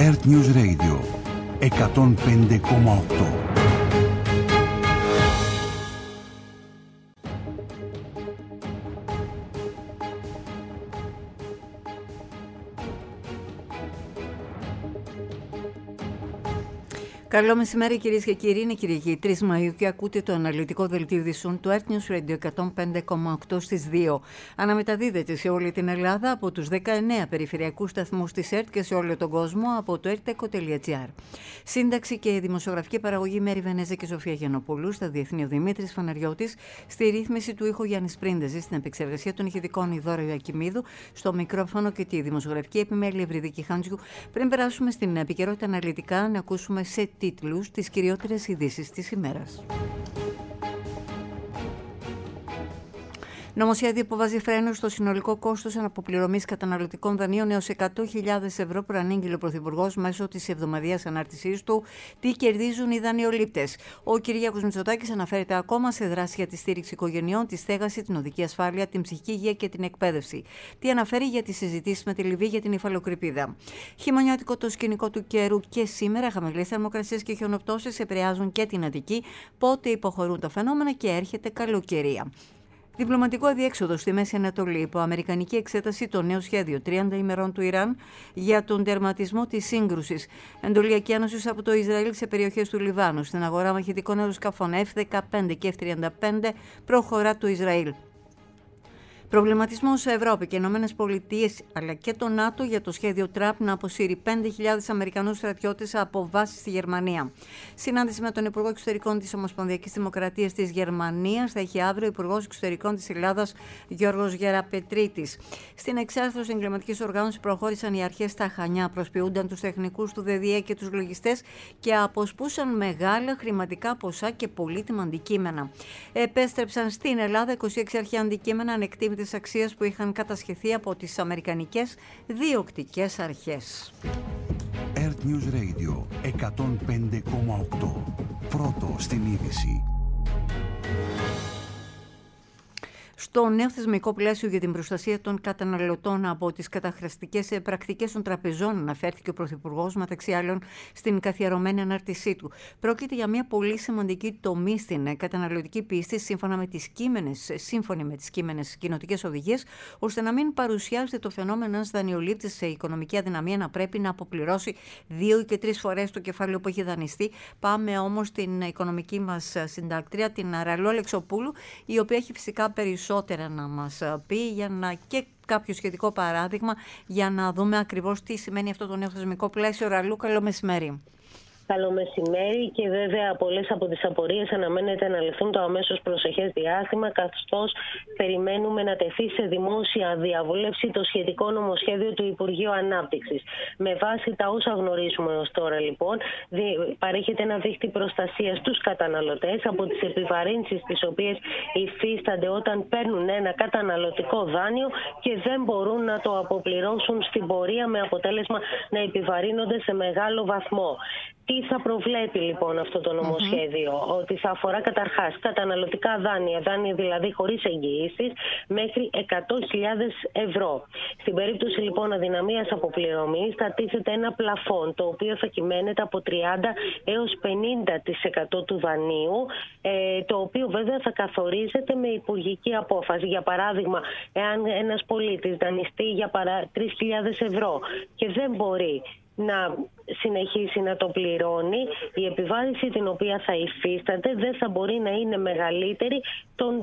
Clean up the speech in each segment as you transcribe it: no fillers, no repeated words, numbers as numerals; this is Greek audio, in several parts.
Earth News Radio 105,8. Καλό μεσημέρι κυρίες και κύριοι, είναι Κυριακή 3 Μαΐου και ακούτε το αναλυτικό δελτίο ειδήσεων του Earth News Radio 105,8 στις 2. Αναμεταδίδεται σε όλη την Ελλάδα από τους 19 περιφερειακούς σταθμούς της ΕΡΤ και σε όλο τον κόσμο από το erteco.gr. Σύνταξη και δημοσιογραφική παραγωγή Μέρη Βενέζα και Σοφία Γιαννοπούλου, στα διεθνή ο Δημήτρης Φαναριώτης, στη ρύθμιση του ήχου Γιάννης Πρίντεζη, στην επεξεργασία των ηχητικών η Δώρα Ιακημίδου, στο μικρόφωνο και τη δημοσιογραφική επιμέλεια Ευρυδίκη Χάντζιου. Πριν περάσουμε στην επικαιρότητα αναλυτικά, να ακούσουμε σε τίτλους τις κυριότερες ειδήσεις της ημέρας. Νομοσχέδιο που βάζει φρένο στο συνολικό κόστος αναποπληρωμής καταναλωτικών δανείων έως 100.000 ευρώ, προανήγγειλε ο Πρωθυπουργός μέσω της εβδομαδιαίας ανάρτησής του. Τι κερδίζουν οι δανειολήπτες. Ο Κυριάκος Μητσοτάκης αναφέρεται ακόμα σε δράση για τη στήριξη οικογενειών, τη στέγαση, την οδική ασφάλεια, την ψυχική υγεία και την εκπαίδευση. Τι αναφέρει για τις συζητήσεις με τη Λιβύη για την υφαλοκρηπίδα. Χειμωνιάτικο το σκηνικό του καιρού και σήμερα, χαμηλές θερμοκρασίες και χιονοπτώσεις επηρεάζουν και την Αττική. Πότε υποχωρούν τα φαινόμενα και έρχεται καλοκαιρία. Διπλωματικό αδιέξοδο στη Μέση Ανατολή υπό αμερικανική εξέταση το νέο σχέδιο 30 ημερών του Ιράν για τον τερματισμό της σύγκρουσης. Εντολιακή άνωση από το Ισραήλ σε περιοχές του Λιβάνου. Στην αγορά μαχητικών αεροσκαφών F-15 και F-35 προχωρά το Ισραήλ. Προβληματισμός σε Ευρώπη και Ηνωμένες Πολιτείες αλλά και το ΝΑΤΟ για το σχέδιο Τραμπ να αποσύρει 5.000 Αμερικανούς στρατιώτες από βάσεις στη Γερμανία. Συνάντηση με τον Υπουργό Εξωτερικών της Ομοσπονδιακής Δημοκρατίας της Γερμανίας θα έχει αύριο ο Υπουργός Εξωτερικών της Ελλάδας Γιώργος Γεραπετρίτης. Στην εξάρθρωση εγκληματικής οργάνωσης προχώρησαν οι αρχές στα Χανιά, προσποιούνταν τους τεχνικούς του ΔΔΕ και τους λογιστές και αποσπούσαν μεγάλα χρηματικά ποσά και πολύτιμα αντικείμενα. Επέστρεψαν στην Ελλάδα 26 αρχαία αντικείμενα ανεκτήμητα της αξίας που είχαν κατασχεθεί από τις αμερικανικές διοκτικές αρχές. Earth News Radio 105,8. Πρώτο στην είδηση. Στο νέο θεσμικό πλαίσιο για την προστασία των καταναλωτών από τις καταχρηστικές πρακτικές των τραπεζών, αναφέρθηκε ο Πρωθυπουργός μεταξύ άλλων στην καθιερωμένη ανάρτησή του. Πρόκειται για μια πολύ σημαντική τομή στην καταναλωτική πίστη, σύμφωνα με τις κείμενες κοινοτικές οδηγίες, ώστε να μην παρουσιάζεται το φαινόμενο ένας δανειολήπτης σε οικονομική αδυναμία να πρέπει να αποπληρώσει 2 και 3 φορές το κεφάλαιο που έχει δανειστεί. Πάμε όμως στην οικονομική μας συντάκτρια, την Ραλού Αλεξοπούλου, η οποία έχει φυσικά περισσότερα να μας πει για να και κάποιο σχετικό παράδειγμα για να δούμε ακριβώς τι σημαίνει αυτό το νέο θεσμικό πλαίσιο. Ραλού, καλό μεσημέρι. Καλό μεσημέρι και βέβαια πολλές από τις απορίες αναμένεται να λυθούν το αμέσως προσεχές διάστημα, καθώς περιμένουμε να τεθεί σε δημόσια διαβούλευση το σχετικό νομοσχέδιο του Υπουργείου Ανάπτυξης. Με βάση τα όσα γνωρίζουμε ως τώρα, λοιπόν, παρέχεται ένα δίχτυ προστασίας στους καταναλωτές από τις επιβαρύνσεις τις οποίες υφίστανται όταν παίρνουν ένα καταναλωτικό δάνειο και δεν μπορούν να το αποπληρώσουν στην πορεία, με αποτέλεσμα να επιβαρύνονται σε μεγάλο βαθμό. Τι θα προβλέπει λοιπόν αυτό το νομοσχέδιο? Ότι θα αφορά καταρχάς καταναλωτικά δάνεια δηλαδή χωρίς εγγυήσεις, μέχρι 100.000 ευρώ. Στην περίπτωση λοιπόν αδυναμίας αποπληρωμής θα τίθεται ένα πλαφόν, το οποίο θα κυμαίνεται από 30 έως 50% του δανείου, το οποίο βέβαια θα καθορίζεται με υπουργική απόφαση. Για παράδειγμα, εάν ένας πολίτης δανειστεί για 3.000 ευρώ και δεν μπορεί να συνεχίσει να το πληρώνει, η επιβάρυνση την οποία θα υφίσταται δεν θα μπορεί να είναι μεγαλύτερη των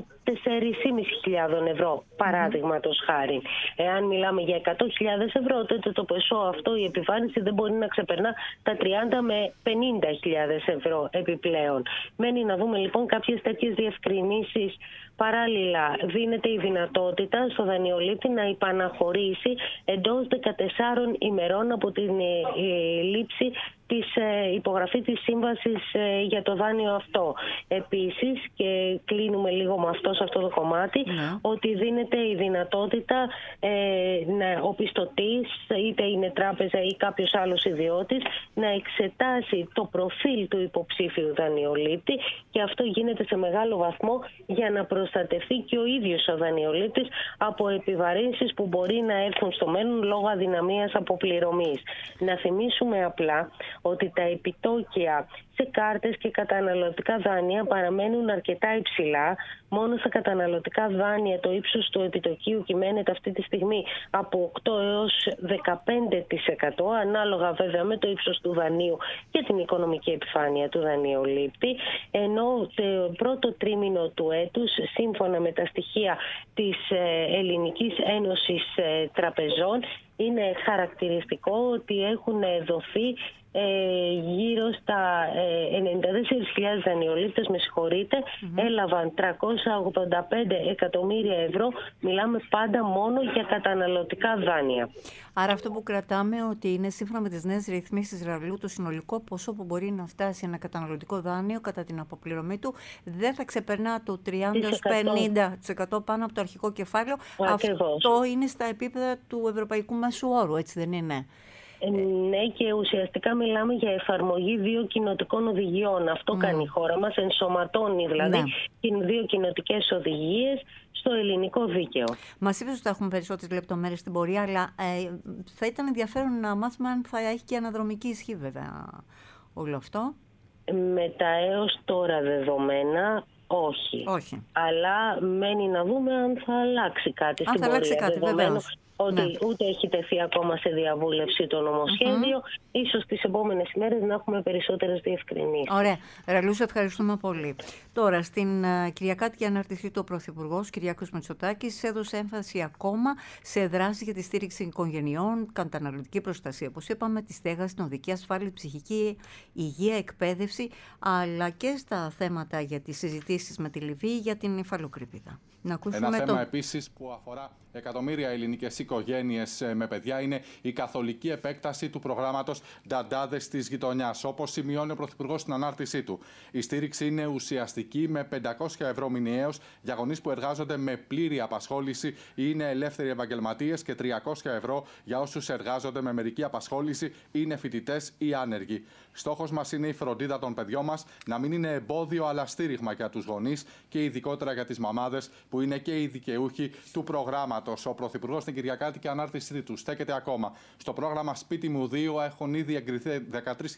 4.500 ευρώ, παράδειγματος χάρη. Εάν μιλάμε για 100.000 ευρώ, τότε το ποσό αυτό, η επιβάρυνση δεν μπορεί να ξεπερνά τα 30 με 50.000 ευρώ επιπλέον. Μένει να δούμε λοιπόν κάποιες τέτοιες διευκρινήσεις. Παράλληλα, δίνεται η δυνατότητα στο δανειολήπτη να υπαναχωρήσει εντός 14 ημερών από την λήψη υπογραφή της σύμβασης για το δάνειο αυτό. Επίσης, και κλείνουμε λίγο με αυτό σε αυτό το κομμάτι, ότι δίνεται η δυνατότητα ο πιστωτής, είτε είναι τράπεζα ή κάποιος άλλος ιδιώτης, να εξετάσει το προφίλ του υποψήφιου δανειολήπτη, και αυτό γίνεται σε μεγάλο βαθμό για να προστατευτεί και ο ίδιος ο δανειολήπτης από επιβαρύνσεις που μπορεί να έρθουν στο μέλλον λόγω αδυναμίας αποπληρωμής. Να θυμίσουμε απλά ότι τα επιτόκια σε κάρτες και καταναλωτικά δάνεια παραμένουν αρκετά υψηλά. Μόνο στα καταναλωτικά δάνεια το ύψος του επιτοκίου κυμαίνεται αυτή τη στιγμή από 8 έως 15%, ανάλογα βέβαια με το ύψος του δανείου και την οικονομική επιφάνεια του δανειολήπτη, ενώ το πρώτο τρίμηνο του έτους, σύμφωνα με τα στοιχεία της Ελληνικής Ένωσης Τραπεζών, είναι χαρακτηριστικό ότι έχουν δοθεί γύρω στα 94.000 δανειολήπτες, έλαβαν 385 εκατομμύρια ευρώ. Μιλάμε πάντα μόνο για καταναλωτικά δάνεια. Άρα αυτό που κρατάμε, ότι είναι σύμφωνα με τις νέες ρυθμίσεις Ραλού, το συνολικό ποσό που μπορεί να φτάσει ένα καταναλωτικό δάνειο κατά την αποπληρωμή του δεν θα ξεπερνά το 30-50% πάνω από το αρχικό κεφάλαιο. Ακριβώς. Αυτό είναι στα επίπεδα του ευρωπαϊκού μέσου όρου, έτσι δεν είναι? Ναι, και ουσιαστικά μιλάμε για εφαρμογή 2 κοινοτικών οδηγιών. Αυτό κάνει η χώρα μας, ενσωματώνει δηλαδή δύο κοινοτικές οδηγίες στο ελληνικό δίκαιο. Μας είπες ότι θα έχουμε περισσότερες λεπτομέρειες στην πορεία, αλλά θα ήταν ενδιαφέρον να μάθουμε αν θα έχει και αναδρομική ισχύ βέβαια όλο αυτό. Με τα έως τώρα δεδομένα, όχι. Αλλά μένει να δούμε αν θα αλλάξει κάτι στην πορεία. Αλλάξει κάτι, βεβαίως. Ότι ούτε έχει τεθεί ακόμα σε διαβούλευση το νομοσχέδιο. Ίσως τις επόμενες ημέρες να έχουμε περισσότερες διευκρινήσεις. Ωραία. Ραλούσα, ευχαριστούμε πολύ. Τώρα, στην Κυριακάτικη ανάρτησή του, ο Πρωθυπουργός Κυριάκος Μητσοτάκης έδωσε έμφαση ακόμα σε δράσεις για τη στήριξη οικογενειών, καταναλωτική προστασία, όπως είπαμε, τη στέγαση, την οδική ασφάλεια, ψυχική υγεία, εκπαίδευση, αλλά και στα θέματα για τις συζητήσεις με τη Λιβύη για την υφαλοκρηπίδα. Ένα θέμα επίσης που αφορά εκατομμύρια ελληνικές οικογένειες με παιδιά είναι η καθολική επέκταση του προγράμματος Νταντάδες της Γειτονιάς. Όπως σημειώνει ο Πρωθυπουργός στην ανάρτησή του, η στήριξη είναι ουσιαστική με 500 ευρώ μηνιαίως για γονείς που εργάζονται με πλήρη απασχόληση ή είναι ελεύθεροι επαγγελματίες και 300 ευρώ για όσους εργάζονται με μερική απασχόληση ή είναι φοιτητές ή άνεργοι. Στόχος μας είναι η φροντίδα των παιδιών μας να μην είναι εμπόδιο αλλά στήριγμα για τους γονείς και ειδικότερα για τις μαμάδες που είναι και οι δικαιούχοι του προγράμματος. Ο Πρωθυπουργός στην Κυριακάτικη ανάρτησή του στέκεται ακόμα. Στο πρόγραμμα Σπίτι μου 2 έχουν ήδη εγκριθεί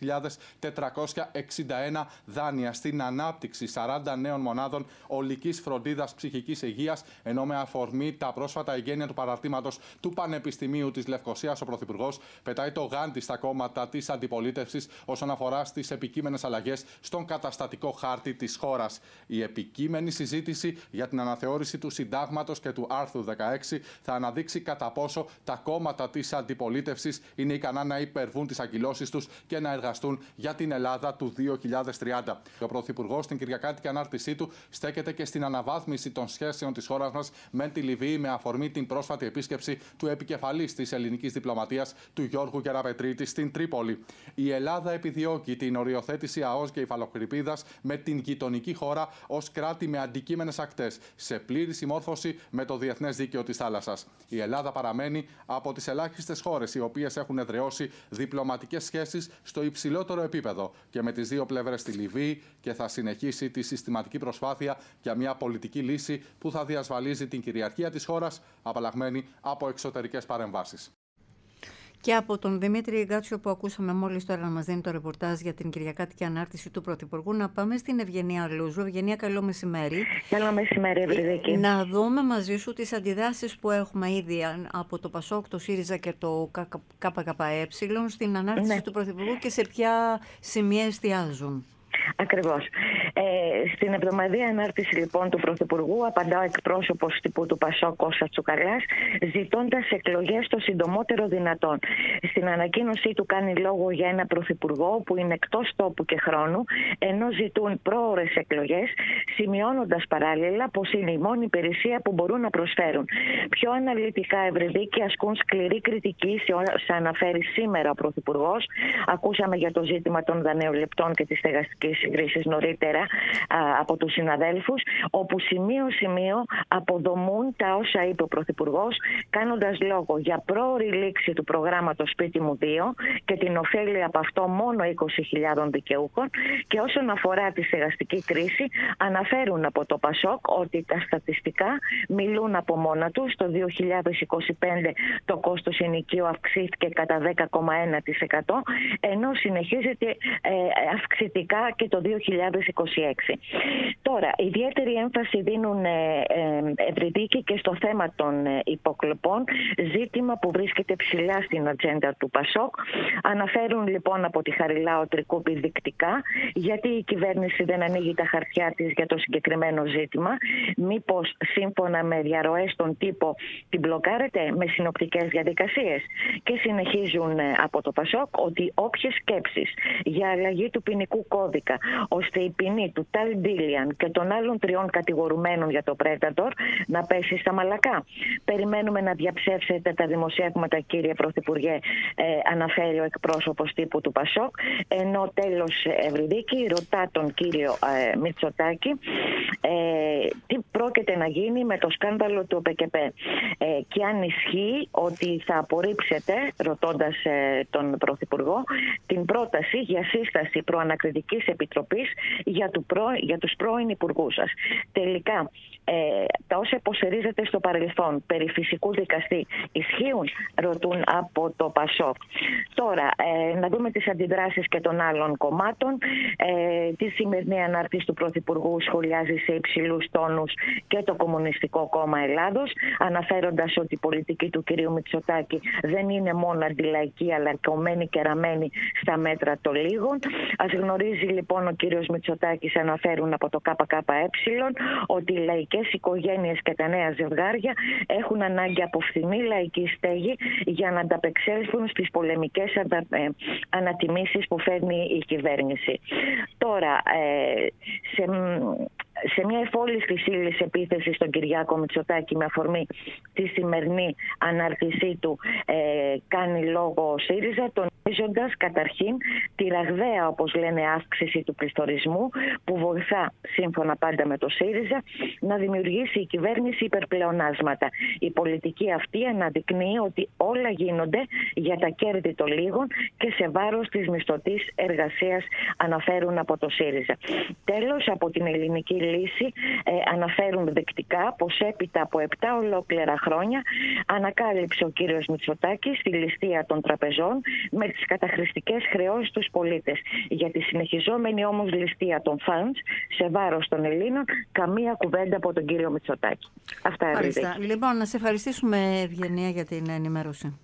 13.461 δάνεια στην ανάπτυξη 40 νέων μονάδων ολικής φροντίδας ψυχικής υγείας, ενώ με αφορμή τα πρόσφατα εγγένεια του παραρτήματος του Πανεπιστημίου της Λευκωσίας, ο Πρωθυπουργός πετάει το γάντι στα κόμματα της αντιπολίτευσης όσον αφορά στις επικείμενες αλλαγές στον καταστατικό χάρτη της χώρας. Η επικείμενη συζήτηση για την αναθεώρηση του συντάγματος και του άρθρου 16 θα αναδείξει κατά πόσο τα κόμματα της αντιπολίτευσης είναι ικανά να υπερβούν τις αγκυλώσεις τους και να εργαστούν για την Ελλάδα του 2030. Ο Πρωθυπουργός στην Κυριακάτικη ανάρτησή του στέκεται και στην αναβάθμιση των σχέσεων της χώρας μας με τη Λιβύη, με αφορμή την πρόσφατη επίσκεψη του επικεφαλής της ελληνικής διπλωματίας, του Γιώργου Γεραπετρίτη, στην Τρίπολη. Η Ελλάδα επιδιώκει την οριοθέτηση ΑΟΣ και υφαλοκρηπίδας με την γειτονική χώρα ως κράτη με αντικείμενες ακτές, σε πλήρη συμμόρφωση με το διεθνές δίκαιο της θάλασσας. Η Ελλάδα παραμένει από τις ελάχιστες χώρες οι οποίες έχουν εδραιώσει διπλωματικές σχέσεις στο υψηλότερο επίπεδο και με τις δύο πλευρές στη Λιβύη, και θα συνεχίσει τη συστηματική προσπάθεια για μια πολιτική λύση που θα διασφαλίζει την κυριαρχία της χώρας, απαλλαγμένη από εξωτερικές παρεμβάσεις. Και από τον Δημήτρη Γκάτσιο που ακούσαμε μόλις τώρα να μας δίνει το ρεπορτάζ για την Κυριακάτικη ανάρτηση του Πρωθυπουργού, να πάμε στην Ευγενία Λούζου. Ευγενία, καλό μεσημέρι. Καλό μεσημέρι, Ευρυδίκη. Να δούμε μαζί σου τις αντιδράσεις που έχουμε ήδη από το ΠΑΣΟΚ, το ΣΥΡΙΖΑ και το ΚΚΕ στην ανάρτηση του Πρωθυπουργού και σε ποια σημεία εστιάζουν. Ακριβώς. Στην εβδομαδιαία ανάρτηση λοιπόν του Πρωθυπουργού απαντά ο εκπρόσωπος τύπου του ΠΑΣΟΚ Κώστας Τσουκαλάς, ζητώντας εκλογές το συντομότερο δυνατόν. Στην ανακοίνωσή του κάνει λόγο για ένα Πρωθυπουργό που είναι εκτός τόπου και χρόνου, ενώ ζητούν πρόωρες εκλογές, σημειώνοντας παράλληλα πως είναι η μόνη υπηρεσία που μπορούν να προσφέρουν. Πιο αναλυτικά, Ευρεδίκη, ασκούν σκληρή κριτική σε όσα αναφέρει σήμερα ο Πρωθυπουργός. Ακούσαμε για το ζήτημα των δανειοληπτών και της στεγαστικής κρίσης νωρίτερα από τους συναδέλφους, όπου σημείο-σημείο αποδομούν τα όσα είπε ο Πρωθυπουργός, κάνοντας λόγο για πρόωρη λήξη του προγράμματος Σπίτι μου 2 και την ωφέλεια από αυτό μόνο 20.000 δικαιούχων. Και όσον αφορά τη στεγαστική κρίση, αναφέρουν από το ΠΑΣΟΚ ότι τα στατιστικά μιλούν από μόνα τους. Το 2025 το κόστος ενοικίου αυξήθηκε κατά 10,1%, ενώ συνεχίζεται αυξητικά και το 2026. Τώρα, ιδιαίτερη έμφαση δίνουν, Ευρυδίκη, και στο θέμα των υποκλοπών, ζήτημα που βρίσκεται ψηλά στην ατζέντα του ΠΑΣΟΚ. Αναφέρουν λοιπόν από τη Χαριλάου Τρικούπη δεικτικά γιατί η κυβέρνηση δεν ανοίγει τα χαρτιά της για το συγκεκριμένο ζήτημα. Μήπως σύμφωνα με διαρροές στον τύπο την μπλοκάρεται με συνοπτικές διαδικασίες. Και συνεχίζουν από το ΠΑΣΟΚ ότι όποιες σκέψεις για αλλαγή του ποινικού κώδικα ώστε η ποινή του Ταλ Ντίλιαν και των άλλων 3 κατηγορουμένων για το Πρέτατορ να πέσει στα μαλακά. Περιμένουμε να διαψεύσετε τα δημοσιεύματα, κύριε Πρωθυπουργέ, αναφέρει ο εκπρόσωπος τύπου του ΠΑΣΟΚ, ενώ τέλος, Ευρυδίκη, ρωτά τον κύριο Μητσοτάκη τι πρόκειται να γίνει με το σκάνδαλο του ΟΠΕΚΕΠΕ και αν ισχύει ότι θα απορρίψετε, ρωτώντας τον Πρωθυπουργό, την πρόταση για σύσταση προανακριτικής επιτροπής για τους πρώην υπουργούς σας. Τελικά, τα όσα υποστηρίζετε στο παρελθόν περί φυσικού δικαστή ισχύουν, ρωτούν από το ΠΑΣΟΚ. Τώρα, να δούμε τις αντιδράσεις και των άλλων κομμάτων. Τη σημερινή ανάρτηση του Πρωθυπουργού σχολιάζει σε υψηλούς τόνους και το Κομμουνιστικό Κόμμα Ελλάδος, αναφέροντας ότι η πολιτική του κ. Μητσοτάκη δεν είναι μόνο αντιλαϊκή, αλλά κομμένη και ραμμένη στα μέτρα των λίγων. Ας γνωρίζει λοιπόν ο κ. Μητσοτάκης, αναφέρουν από το ΚΚΕ, ότι οι λαϊκές οικογένειες και τα νέα ζευγάρια έχουν ανάγκη από φθηνή λαϊκή στέγη για να ανταπεξέλθουν στις πολεμικές ανατιμήσεις που φέρνει η κυβέρνηση. Τώρα, σε μια εφόλης της ύλης επίθεση στον Κυριάκο Μητσοτάκη με αφορμή τη σημερινή ανάρτησή του, κάνει λόγο ο ΣΥΡΙΖΑ, τονίζοντας καταρχήν τη ραγδαία, όπως λένε, αύξηση του πληθωρισμού που βοηθά, σύμφωνα πάντα με το ΣΥΡΙΖΑ, να δημιουργήσει η κυβέρνηση υπερπλεονάσματα. Η πολιτική αυτή αναδεικνύει ότι όλα γίνονται για τα κέρδη των λίγων και σε βάρος της μισθωτής εργασίας, αναφέρουν από το ΣΥΡΙΖΑ. Τέλος, από την ελληνική λύση αναφέρουν δεκτικά πως έπειτα από 7 ολόκληρα χρόνια ανακάλυψε ο κύριος Μητσοτάκης τη ληστεία των τραπεζών με τις καταχρηστικές χρεώσεις στους πολίτες. Για τη συνεχιζόμενη όμως ληστεία των funds σε βάρος των Ελλήνων, καμία κουβέντα από τον κύριο Μητσοτάκη. Αυτά είναι. Λοιπόν, να σε ευχαριστήσουμε, Ευγενία, για την ενημέρωση.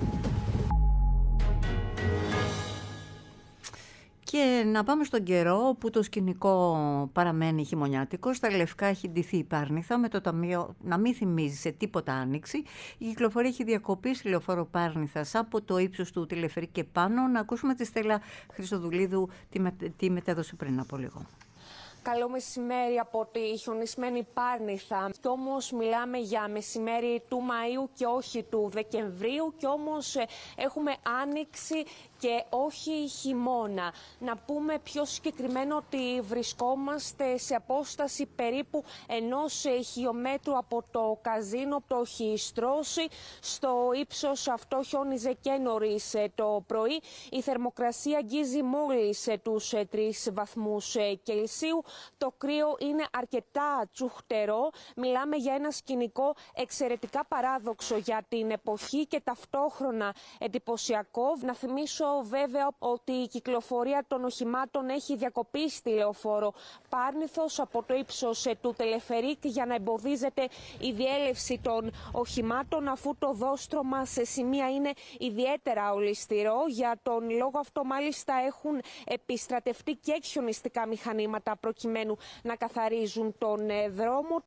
Και να πάμε στον καιρό που το σκηνικό παραμένει χειμωνιάτικο. Στα Λευκά έχει ντυθεί η Πάρνηθα με το ταμείο να μην θυμίζει σε τίποτα άνοιξη. Η κυκλοφορία έχει διακοπεί στη λεωφόρο Πάρνηθας από το ύψος του τηλεφερή και πάνω. Να ακούσουμε τη Στέλλα Χριστοδουλίδου, τι μετέδωσε πριν από λίγο. Καλό μεσημέρι από τη χιονισμένη Πάρνηθα. Κι όμως μιλάμε για μεσημέρι του Μαΐου και όχι του Δεκεμβρίου. Κι όμως έχουμε άνοιξη και όχι χειμώνα. Να πούμε πιο συγκεκριμένο ότι βρισκόμαστε σε απόσταση περίπου 1 χιλιόμετρου από το καζίνο. Το έχει στρώσει. Στο ύψος αυτό χιόνιζε και νωρίς το πρωί. Η θερμοκρασία αγγίζει μόλις τους 3 βαθμούς Κελσίου. Το κρύο είναι αρκετά τσουχτερό. Μιλάμε για ένα σκηνικό εξαιρετικά παράδοξο για την εποχή και ταυτόχρονα εντυπωσιακό. Να θυμίσω βέβαια ότι η κυκλοφορία των οχημάτων έχει διακοπεί στη λεωφόρο Πάρνηθος από το ύψος του τελεφερίκ για να εμποδίζεται η διέλευση των οχημάτων, αφού το δόστρωμα σε σημεία είναι ιδιαίτερα ολισθηρό. Για τον λόγο αυτό μάλιστα έχουν επιστρατευτεί και χιονιστικά μηχανήματα προκειμένου να καθαρίζουν τον δρόμο.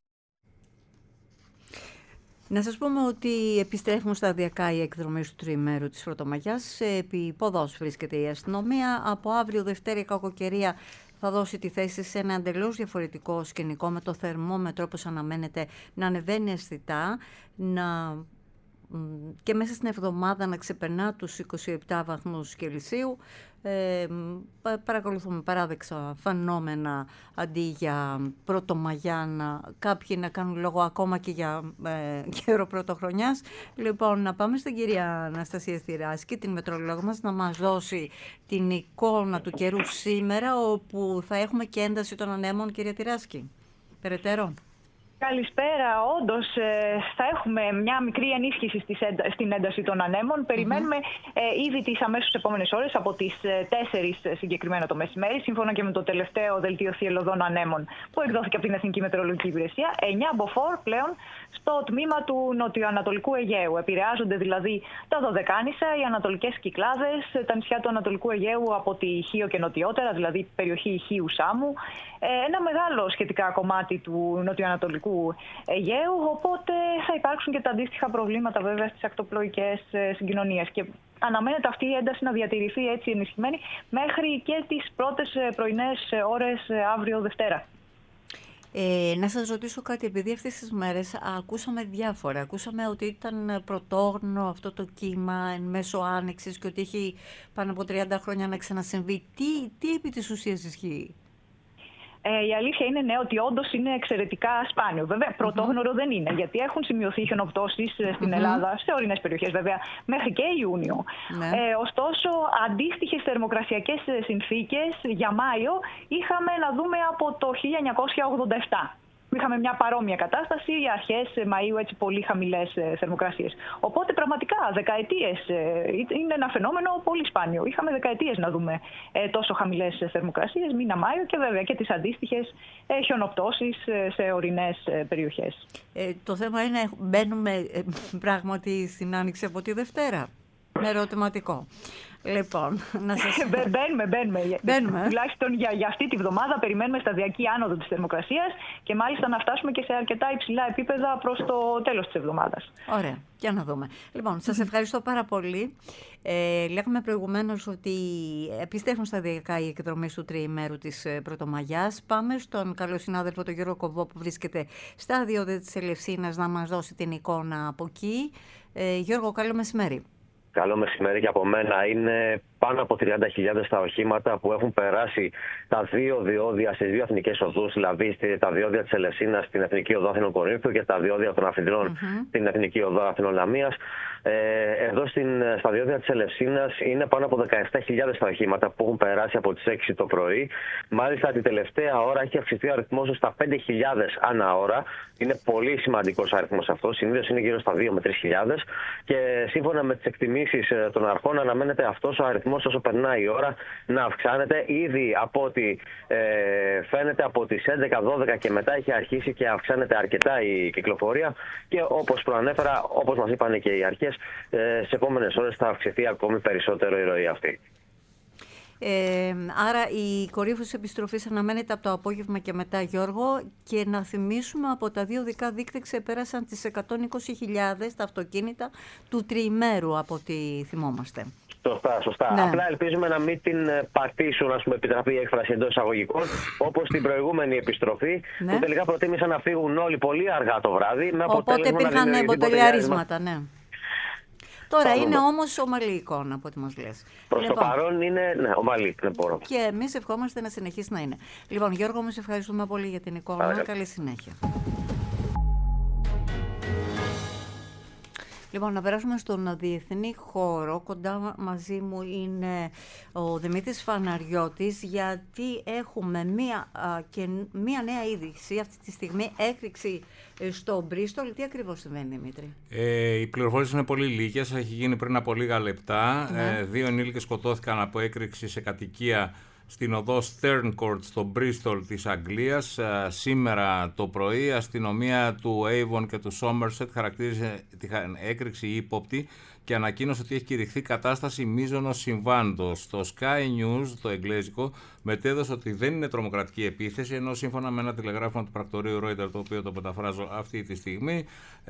Να σας πούμε ότι επιστρέφουν σταδιακά οι εκδρομές του τριημέρου της Πρωτομαγιάς. Επί ποδός βρίσκεται η αστυνομία. Από αύριο Δευτέρα η κακοκαιρία θα δώσει τη θέση σε ένα εντελώς διαφορετικό σκηνικό, με το θερμόμετρο όπως αναμένεται να ανεβαίνει αισθητά, και μέσα στην εβδομάδα να ξεπερνά τους 27 βαθμούς Κελσίου. Παρακολουθούμε παράδεξα φαινόμενα αντί για Πρωτομαγιά, κάποιοι να κάνουν λόγο ακόμα και για καιρό πρωτοχρονιάς. Λοιπόν, να πάμε στην κυρία Αναστασία Στυράσκη, την μετρολόγο μας, να μας δώσει την εικόνα του καιρού σήμερα, όπου θα έχουμε και ένταση των ανέμων. Κυρία Τυράσκη, περαιτέρω. Καλησπέρα. Όντως θα έχουμε μια μικρή ενίσχυση στην ένταση των ανέμων. Περιμένουμε ήδη τις αμέσως επόμενες ώρες, από τις 4 συγκεκριμένα το μεσημέρι, σύμφωνα και με το τελευταίο δελτίο θυελλωδών ανέμων που εκδόθηκε από την Εθνική Μετεωρολογική Υπηρεσία, 9 μποφόρ πλέον στο τμήμα του νοτιοανατολικού Αιγαίου. Επηρεάζονται δηλαδή τα Δωδεκάνησα, οι ανατολικές Κυκλάδες, τα νησιά του Ανατολικού Αιγαίου από τη Χίο και νοτιότερα, δηλαδή περιοχή Χίου Σάμου, ένα μεγάλο σχετικά κομμάτι του νοτιοανατολικού Αιγαίου, οπότε θα υπάρξουν και τα αντίστοιχα προβλήματα βέβαια στις ακτοπλοϊκές συγκοινωνίες. Και αναμένεται αυτή η ένταση να διατηρηθεί έτσι ενισχυμένη μέχρι και τις πρώτες πρωινές ώρες αύριο Δευτέρα. Να σας ρωτήσω κάτι, επειδή αυτές τις μέρες ακούσαμε διάφορα. Ακούσαμε ότι ήταν πρωτόγνωρο αυτό το κύμα εν μέσω άνοιξης και ότι έχει πάνω από 30 χρόνια να ξανασυμβεί. Τι επί της ουσίας ισχύει? Η αλήθεια είναι ότι όντως είναι εξαιρετικά σπάνιο. Βέβαια, πρωτόγνωρο δεν είναι, γιατί έχουν σημειωθεί χιονοπτώσεις στην Ελλάδα, σε ορεινές περιοχές βέβαια, μέχρι και Ιούνιο. Ωστόσο, αντίστοιχες θερμοκρασιακές συνθήκες για Μάιο είχαμε να δούμε από το 1987. Είχαμε μια παρόμοια κατάσταση, αρχές Μαΐου, έτσι πολύ χαμηλές θερμοκρασίες. Οπότε πραγματικά δεκαετίες είναι ένα φαινόμενο πολύ σπάνιο. Είχαμε δεκαετίες να δούμε τόσο χαμηλές θερμοκρασίες, μήνα Μάιο, και βέβαια και τις αντίστοιχες χιονοπτώσεις σε ορεινές περιοχές. Το θέμα είναι, μπαίνουμε πράγματι στην άνοιξη από τη Δευτέρα, με ερωτηματικό. Λοιπόν, να σας... Μπαίνουμε. Τουλάχιστον για αυτή τη βδομάδα περιμένουμε σταδιακή άνοδο της θερμοκρασίας και μάλιστα να φτάσουμε και σε αρκετά υψηλά επίπεδα προς το τέλος της εβδομάδας. Ωραία, για να δούμε. Λοιπόν, σας ευχαριστώ πάρα πολύ. Λέγαμε προηγουμένως ότι επιστρέφουν σταδιακά οι εκδρομές του τριημέρου της Πρωτομαγιάς. Πάμε στον καλό συνάδελφο τον Γιώργο Κοβό, που βρίσκεται στα διόδια της Ελευσίνας, να μας δώσει την εικόνα από εκεί. Γιώργο, καλό μεσημέρι. Καλό μεσημέρι και από μένα. Είναι πάνω από 30.000 τα οχήματα που έχουν περάσει τα δύο διόδια στις δύο εθνικές οδούς, δηλαδή τα διόδια της Ελευσίνας στην Εθνική Οδό Αθηνών Κορίνθου και τα διόδια των Αφιδρών στην Εθνική Οδό Αθηνών Λαμίας. Εδώ στα διόδια της Ελευσίνας είναι πάνω από 17.000 τα οχήματα που έχουν περάσει από τις 6 το πρωί. Μάλιστα την τελευταία ώρα έχει αυξηθεί ο αριθμός στα 5.000 ανά ώρα. Είναι πολύ σημαντικός αριθμός αυτός. Συνήθως είναι γύρω στα 2 με 3.000. Και σύμφωνα με τις εκτιμήσεις των αρχών, αναμένεται αυτός ο αριθμός, όσο περνάει η ώρα, να αυξάνεται. Ήδη από ό,τι φαίνεται από τις 11-12 και μετά έχει αρχίσει και αυξάνεται αρκετά η κυκλοφορία. Και όπως προανέφερα, όπως μας είπαν και οι αρχές, σε επόμενες ώρες θα αυξηθεί ακόμη περισσότερο η ροή αυτή. Άρα η κορύφωση επιστροφής αναμένεται από το απόγευμα και μετά, Γιώργο, και να θυμίσουμε από τα δύο οδικά δίκτυα ξεπέρασαν τις 120.000 τα αυτοκίνητα του τριημέρου, από ό,τι θυμόμαστε. Σωστά. Ναι. Απλά ελπίζουμε να μην την πατήσουν, ας πούμε, επιτραπεί η έκφραση εντός εισαγωγικών, όπως την προηγούμενη επιστροφή, που τελικά προτίμησαν να φύγουν όλοι πολύ αργά το βράδυ. Με οπότε υπήρχαν μποτελιαρίσματα, ναι. Τώρα είναι όμως ομαλή εικόνα, από ό,τι μας λες. Προς το παρόν είναι ομαλή, δεν μπορώ. Και εμείς ευχόμαστε να συνεχίσει να είναι. Λοιπόν, Γιώργο, μας ευχαριστούμε πολύ για την εικόνα. Καλή συνέχεια. Λοιπόν, να περάσουμε στον διεθνή χώρο. Κοντά μαζί μου είναι ο Δημήτρης Φαναριώτης, γιατί έχουμε μία νέα είδηση αυτή τη στιγμή, έκρηξη στο Μπρίστολ. Τι ακριβώς συμβαίνει, Δημήτρη? Οι πληροφορίες είναι πολύ λίγες, έχει γίνει πριν από λίγα λεπτά. 2 ενήλικες σκοτώθηκαν από έκρηξη σε κατοικία στην οδό Stern Court στο Μπρίστολ της Αγγλίας. Σήμερα το πρωί η αστυνομία του Avon και του Somerset χαρακτήριζε την έκρηξη ύποπτη και ανακοίνωσε ότι έχει κηρυχθεί κατάσταση μείζωνος συμβάντος. Το Sky News, το εγγλέζικο, μετέδωσε ότι δεν είναι τρομοκρατική επίθεση, ενώ σύμφωνα με ένα τηλεγράφημα του πρακτορείου Reuters, το οποίο το μεταφράζω αυτή τη στιγμή,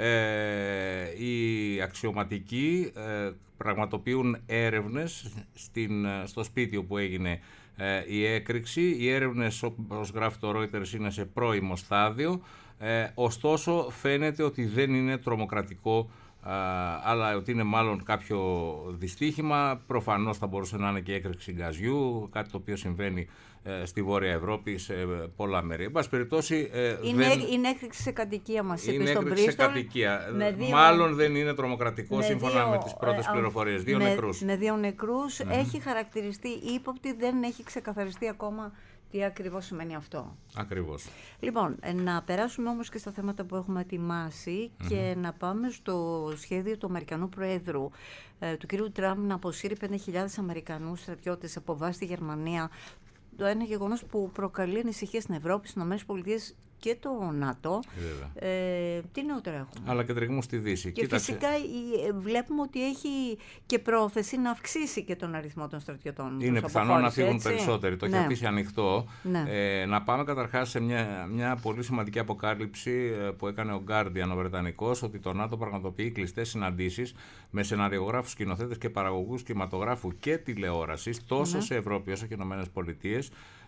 οι αξιωματικοί πραγματοποιούν έρευνες στο σπίτι όπου έγινε η έκρηξη. Οι έρευνες, όπως γράφει το Reuters, είναι σε πρώιμο στάδιο, ωστόσο φαίνεται ότι δεν είναι τρομοκρατικό, αλλά ότι είναι μάλλον κάποιο δυστύχημα. Προφανώς θα μπορούσε να είναι και έκρηξη γκαζιού, κάτι το οποίο συμβαίνει στη Βόρεια Ευρώπη σε πολλά μέρη. Εν πάση περιπτώσει, είναι έκρηξη σε κατοικία, μας είπε, στον Μπρίστολ. Σε κατοικία. Μάλλον δεν είναι τρομοκρατικό, σύμφωνα με τις πρώτες πληροφορίες. 2 νεκρούς. Με 2 νεκρούς. Έχει χαρακτηριστεί ύποπτη, δεν έχει ξεκαθαριστεί ακόμα τι ακριβώς σημαίνει αυτό. Ακριβώς. Λοιπόν, να περάσουμε όμως και στα θέματα που έχουμε ετοιμάσει και να πάμε στο σχέδιο του Αμερικανού Προέδρου, του κ. Τραμπ, να αποσύρει 5.000 Αμερικανούς στρατιώτες από βάση στη Γερμανία. Το ένα γεγονός που προκαλεί ανησυχία στην Ευρώπη, στις ΗΠΑ και το ΝΑΤΟ. Τι νεότερα έχουμε? Αλλά και τριγμού στη Δύση. Και φυσικά βλέπουμε ότι έχει και πρόθεση να αυξήσει και τον αριθμό των στρατιωτών. Είναι πιθανό να φύγουν περισσότεροι. Το έχει αφήσει ανοιχτό. Να πάμε καταρχάς σε μια πολύ σημαντική αποκάλυψη που έκανε ο Guardian, ο Βρετανικός, ότι το ΝΑΤΟ πραγματοποιεί κλειστές συναντήσεις με σεναριογράφους, σκηνοθέτες και παραγωγούς κινηματογράφου και τηλεόρασης, τόσο σε Ευρώπη όσο και ΗΠΑ,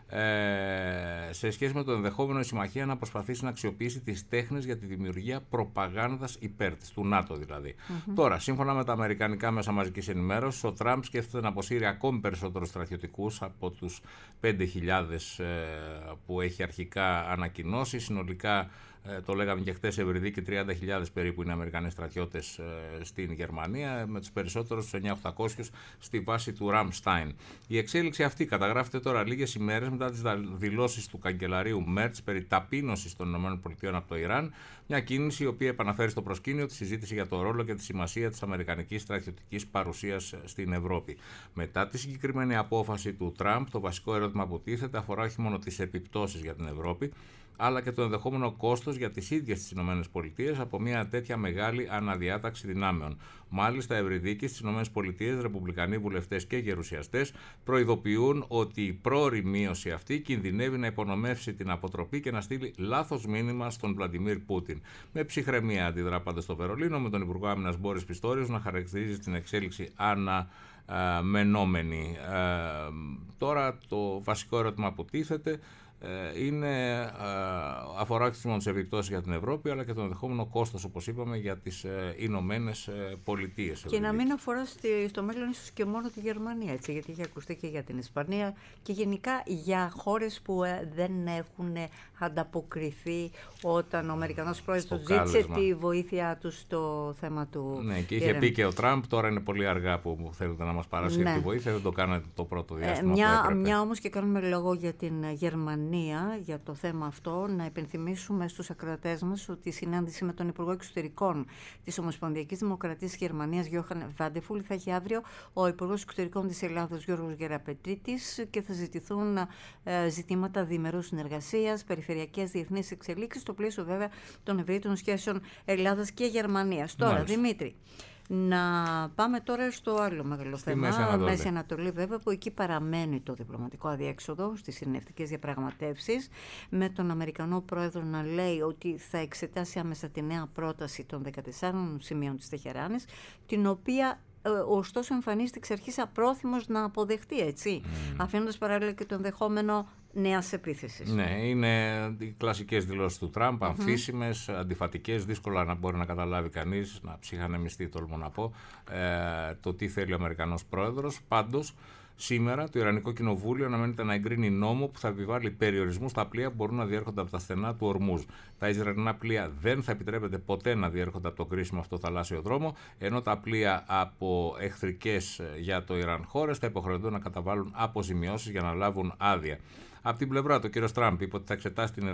σε σχέση με το ενδεχόμενο η συμμαχία να προσπαθήσει να αξιοποιήσει τις τέχνες για τη δημιουργία προπαγάνδας υπέρ της, του ΝΑΤΟ δηλαδή. Τώρα, σύμφωνα με τα αμερικανικά μέσα μαζικής ενημέρωσης, ο Τραμπ σκέφτεται να αποσύρει ακόμη περισσότερους στρατιωτικούς από τους 5.000 που έχει αρχικά ανακοινώσει. Συνολικά, το λέγαμε και χτες, Ευρυδίκη, 30.000 περίπου είναι Αμερικανοί στρατιώτες στην Γερμανία, με τους περισσότερους, τους 9.800, στη βάση του Ραμστάιν. Η εξέλιξη αυτή καταγράφεται τώρα λίγες ημέρες μετά τις δηλώσεις του καγκελαρίου Μέρτς περί ταπείνωσης των ΗΠΑ από το Ιράν, μια κίνηση η οποία επαναφέρει στο προσκήνιο τη συζήτηση για το ρόλο και τη σημασία της αμερικανικής στρατιωτικής παρουσίας στην Ευρώπη. Μετά τη συγκεκριμένη απόφαση του Τραμπ, το βασικό ερώτημα που τίθεται αφορά όχι μόνο τις επιπτώσεις για την Ευρώπη, αλλά και το ενδεχόμενο κόστος για τις ίδιες τις ΗΠΑ από μια τέτοια μεγάλη αναδιάταξη δυνάμεων. Μάλιστα, ευρυδίκοι στις ΗΠΑ, ρεπουμπλικανοί βουλευτές και γερουσιαστές, προειδοποιούν ότι η πρόωρη μείωση αυτή κινδυνεύει να υπονομεύσει την αποτροπή και να στείλει λάθος μήνυμα στον Βλαντιμίρ Πούτιν. Με ψυχραιμία αντιδρά πάντα στο Βερολίνο, με τον Υπουργό Άμυνας Μπόρις Πιστόριος να χαρακτηρίζει την εξέλιξη αναμενόμενη. Τώρα το βασικό ερώτημα που τίθεται αφορά όχι μόνο τις επιπτώσεις για την Ευρώπη, αλλά και το ενδεχόμενο κόστος, όπως είπαμε, για τις Ηνωμένες Πολιτείες. Και να μην αφορά στο μέλλον ίσως και μόνο τη Γερμανία, έτσι, γιατί έχει ακουστεί και για την Ισπανία και γενικά για χώρες που δεν έχουν ανταποκριθεί όταν ο Αμερικανός πρόεδρος ζήτησε τη βοήθειά τους στο θέμα του. Ναι, και είχε πει και ο Τραμπ, τώρα είναι πολύ αργά που θέλετε να μας παράσχετε τη βοήθεια, δεν το κάνατε το πρώτο διάστημα. Μια όμως και κάνουμε λόγο για την Γερμανία, για το θέμα αυτό, να υπενθυμίσουμε στους ακροατές μας ότι η συνάντηση με τον Υπουργό Εξωτερικών της Ομοσπονδιακής Δημοκρατίας της Γερμανίας, Γιώχαν Βάντεφουλ, θα έχει αύριο ο Υπουργός Εξωτερικών της Ελλάδος, Γιώργος Γεραπετρίτης, και θα ζητηθούν ζητήματα διμερούς συνεργασίας, περιφερειακές διεθνείς εξελίξεις, στο πλαίσιο βέβαια των ευρύτερων σχέσεων Ελλάδας και Γερμανίας. Τώρα, Δημήτρη, να πάμε τώρα στο άλλο μεγάλο θέμα, Μέση Ανατολή βέβαια, που εκεί παραμένει το διπλωματικό αδιέξοδο στις ειρηνευτικές διαπραγματεύσεις, με τον Αμερικανό πρόεδρο να λέει ότι θα εξετάσει άμεσα τη νέα πρόταση των 14 σημείων της Τεχεράνης, την οποία ωστόσο εμφανίστηκε εξ αρχής απρόθυμος να αποδεχτεί, έτσι, αφήνοντας παράλληλα και το ενδεχόμενο νέας επίθεσης. Ναι, είναι οι κλασικές δηλώσεις του Τραμπ, αμφίσιμες, αντιφατικές, δύσκολα να μπορεί να καταλάβει κανείς, να ψυχανεμιστεί, τολμώ να πω, το τι θέλει ο Αμερικανός πρόεδρος. Πάντως, σήμερα το Ιρανικό Κοινοβούλιο αναμένεται να εγκρίνει νόμο που θα επιβάλλει περιορισμούς στα πλοία που μπορούν να διέρχονται από τα στενά του Ορμούζ. Τα Ισραηλινά πλοία δεν θα επιτρέπεται ποτέ να διέρχονται από το κρίσιμο αυτό θαλάσσιο δρόμο, ενώ τα πλοία από εχθρικές για το Ιράν χώρες θα υποχρεωθούν να καταβάλουν αποζημιώσεις για να λάβουν άδεια. Από την πλευρά του, ο κ. Τραμπ είπε ότι θα εξετάσει την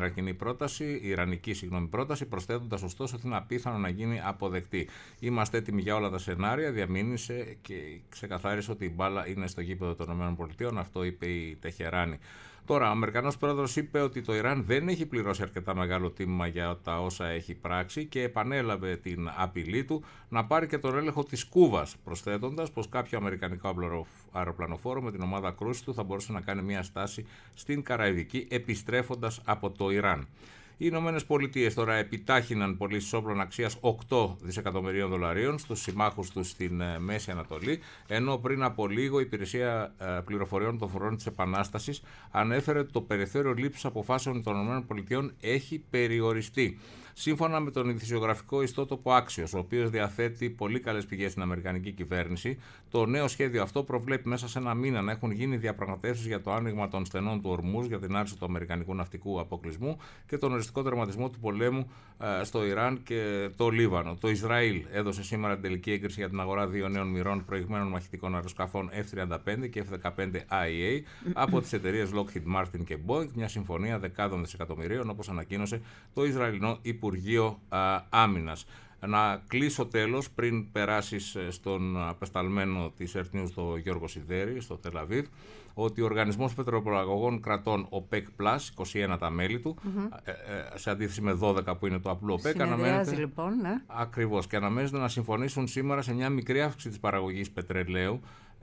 ιρανική πρόταση, προσθέτοντας ωστόσο ότι είναι απίθανο να γίνει αποδεκτή. Είμαστε έτοιμοι για όλα τα σενάρια, διαμήνυσε και ξεκαθάρισε ότι η μπάλα είναι στο γήπεδο των ΗΠΑ. Αυτό είπε η Τεχεράνη. Τώρα, ο Αμερικανός πρόεδρος είπε ότι το Ιράν δεν έχει πληρώσει αρκετά μεγάλο τίμημα για τα όσα έχει πράξει και επανέλαβε την απειλή του να πάρει και τον έλεγχο της Κούβας, προσθέτοντας πως κάποιο αμερικανικό αεροπλανοφόρο με την ομάδα κρούσης του θα μπορούσε να κάνει μια στάση στην Καραϊβική επιστρέφοντας από το Ιράν. Οι Ηνωμένες Πολιτείες τώρα επιτάχυναν πωλήσεις όπλων αξίας 8 δισεκατομμυρίων δολαρίων στους συμμάχους τους στην Μέση Ανατολή, ενώ πριν από λίγο η Υπηρεσία Πληροφοριών των Φορών της Επανάστασης ανέφερε ότι το περιθώριο λήψης αποφάσεων των ΗΠΑ έχει περιοριστεί. Σύμφωνα με τον ειδησιογραφικό ιστότοπο Axios, ο οποίος διαθέτει πολύ καλές πηγές στην αμερικανική κυβέρνηση, το νέο σχέδιο αυτό προβλέπει μέσα σε ένα μήνα να έχουν γίνει διαπραγματεύσεις για το άνοιγμα των στενών του Ορμούζ, για την άρση του αμερικανικού ναυτικού αποκλεισμού και τον οριστικό τερματισμό του πολέμου στο Ιράν και το Λίβανο. Το Ισραήλ έδωσε σήμερα την τελική έγκριση για την αγορά 2 νέων μοιρών προηγμένων μαχητικών αεροσκαφών F-35 και F-15IA από τις εταιρείες Lockheed Martin και Boeing, μια συμφωνία δεκάδων δισεκατομμυρίων, όπως ανακοίνωσε το Ισραηλινό Υπουργείο Άμυνας. Να κλείσω τέλος, πριν περάσεις στον απεσταλμένο της Earth News, το Γιώργο Σιδέρη, στο Τελαβίβ, ότι ο Οργανισμός Πετροπαραγωγών Κρατών OPEC+, 21 τα μέλη του, σε αντίθεση με 12 που είναι το απλό OPEC, αναμένεται, λοιπόν, ναι. Ακριβώς, και αναμένεται να συμφωνήσουν σήμερα σε μια μικρή αύξηση της παραγωγής πετρελαίου,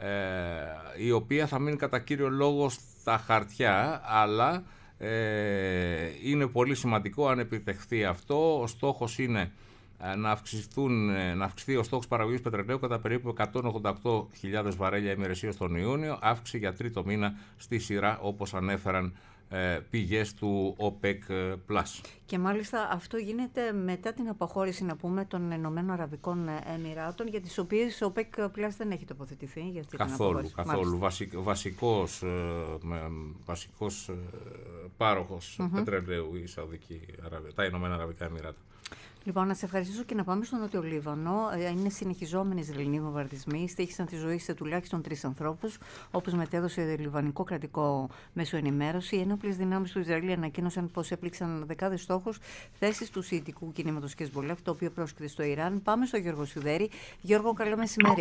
η οποία θα μείνει κατά κύριο λόγο στα χαρτιά, αλλά είναι πολύ σημαντικό αν επιτευχθεί αυτό. Ο στόχος είναι να αυξηθεί ο στόχος παραγωγής πετρελαίου κατά περίπου 188.000 βαρέλια ημερησίως τον Ιούνιο, αύξηση για τρίτο μήνα στη σειρά, όπως ανέφεραν πηγές του OPEC+. Και μάλιστα αυτό γίνεται μετά την αποχώρηση, να πούμε, των Ηνωμένων Αραβικών Εμιράτων, για τις οποίες ο OPEC+ δεν έχει τοποθετηθεί για αυτή την αποχώρηση. Καθόλου. Βασικός πάροχος πετρελαίου η Σαουδική Αραβία, τα Ηνωμένα Αραβικά Εμιράτα. Λοιπόν, να σε ευχαριστήσω και να πάμε στο Νότιο Λίβανο. Είναι συνεχιζόμενοι Ισραηλινοί βομβαρδισμοί. Στοίχησαν τη ζωή σε τουλάχιστον 3 ανθρώπους, όπως μετέδωσε το Λιβανικό κρατικό μέσο ενημέρωση. Οι ένοπλες δυνάμεις του Ισραήλ ανακοίνωσαν πως έπληξαν δεκάδες στόχους θέσεις του Σιητικού κινήματος Χεσμπολάχ, το οποίο πρόσκειται στο Ιράν. Πάμε στο Γιώργο Σιδέρη. Γιώργο, καλό μεσημέρι.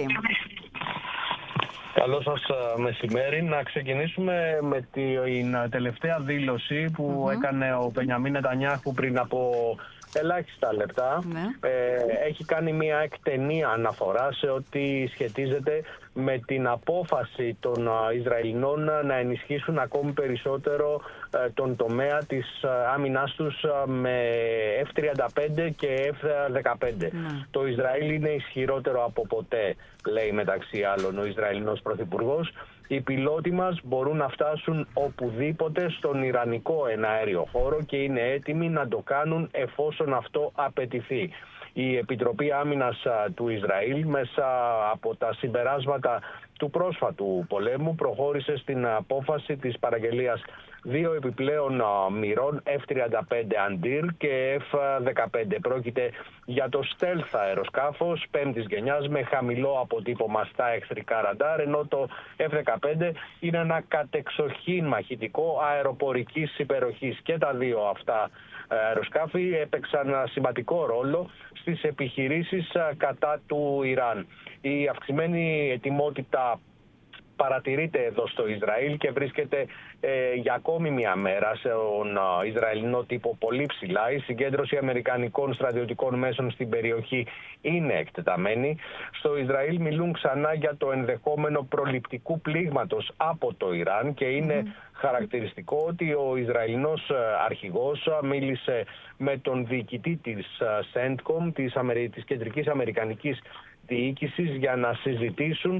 Καλό σας μεσημέρι. Να ξεκινήσουμε με την τελευταία δήλωση που έκανε ο Μπενιαμίν Νετανιάχου πριν από ελάχιστα λεπτά. Έχει κάνει μια εκτενή αναφορά σε ό,τι σχετίζεται με την απόφαση των Ισραηλινών να ενισχύσουν ακόμη περισσότερο τον τομέα της άμυνάς τους με F-35 και F-15. Το Ισραήλ είναι ισχυρότερο από ποτέ, λέει μεταξύ άλλων ο Ισραηλινός Πρωθυπουργός. Οι πιλότοι μας μπορούν να φτάσουν οπουδήποτε στον Ιρανικό εναέριο χώρο και είναι έτοιμοι να το κάνουν εφόσον αυτό απαιτηθεί. Η Επιτροπή Άμυνας του Ισραήλ, μέσα από τα συμπεράσματα του πρόσφατου πολέμου, προχώρησε στην απόφαση της παραγγελίας 2 επιπλέον μοιρών F-35 Andir και F-15. Πρόκειται για το stealth αεροσκάφος 5ης γενιάς με χαμηλό αποτύπωμα στα εχθρικά ραντάρ, ενώ το F-15 είναι ένα κατεξοχήν μαχητικό αεροπορικής υπεροχής. Και τα δύο αυτά αεροσκάφη έπαιξαν σημαντικό ρόλο στις επιχειρήσεις κατά του Ιράν. Η αυξημένη ετοιμότητα παρατηρείται εδώ στο Ισραήλ και βρίσκεται για ακόμη μια μέρα στον Ισραηλινό τύπο πολύ ψηλά. Η συγκέντρωση αμερικανικών στρατιωτικών μέσων στην περιοχή είναι εκτεταμένη. Στο Ισραήλ μιλούν ξανά για το ενδεχόμενο προληπτικού πλήγματος από το Ιράν και είναι χαρακτηριστικό ότι ο Ισραηλινός αρχηγός μίλησε με τον διοικητή της CENTCOM, της Κεντρικής Αμερικανικής διοίκησης για να συζητήσουν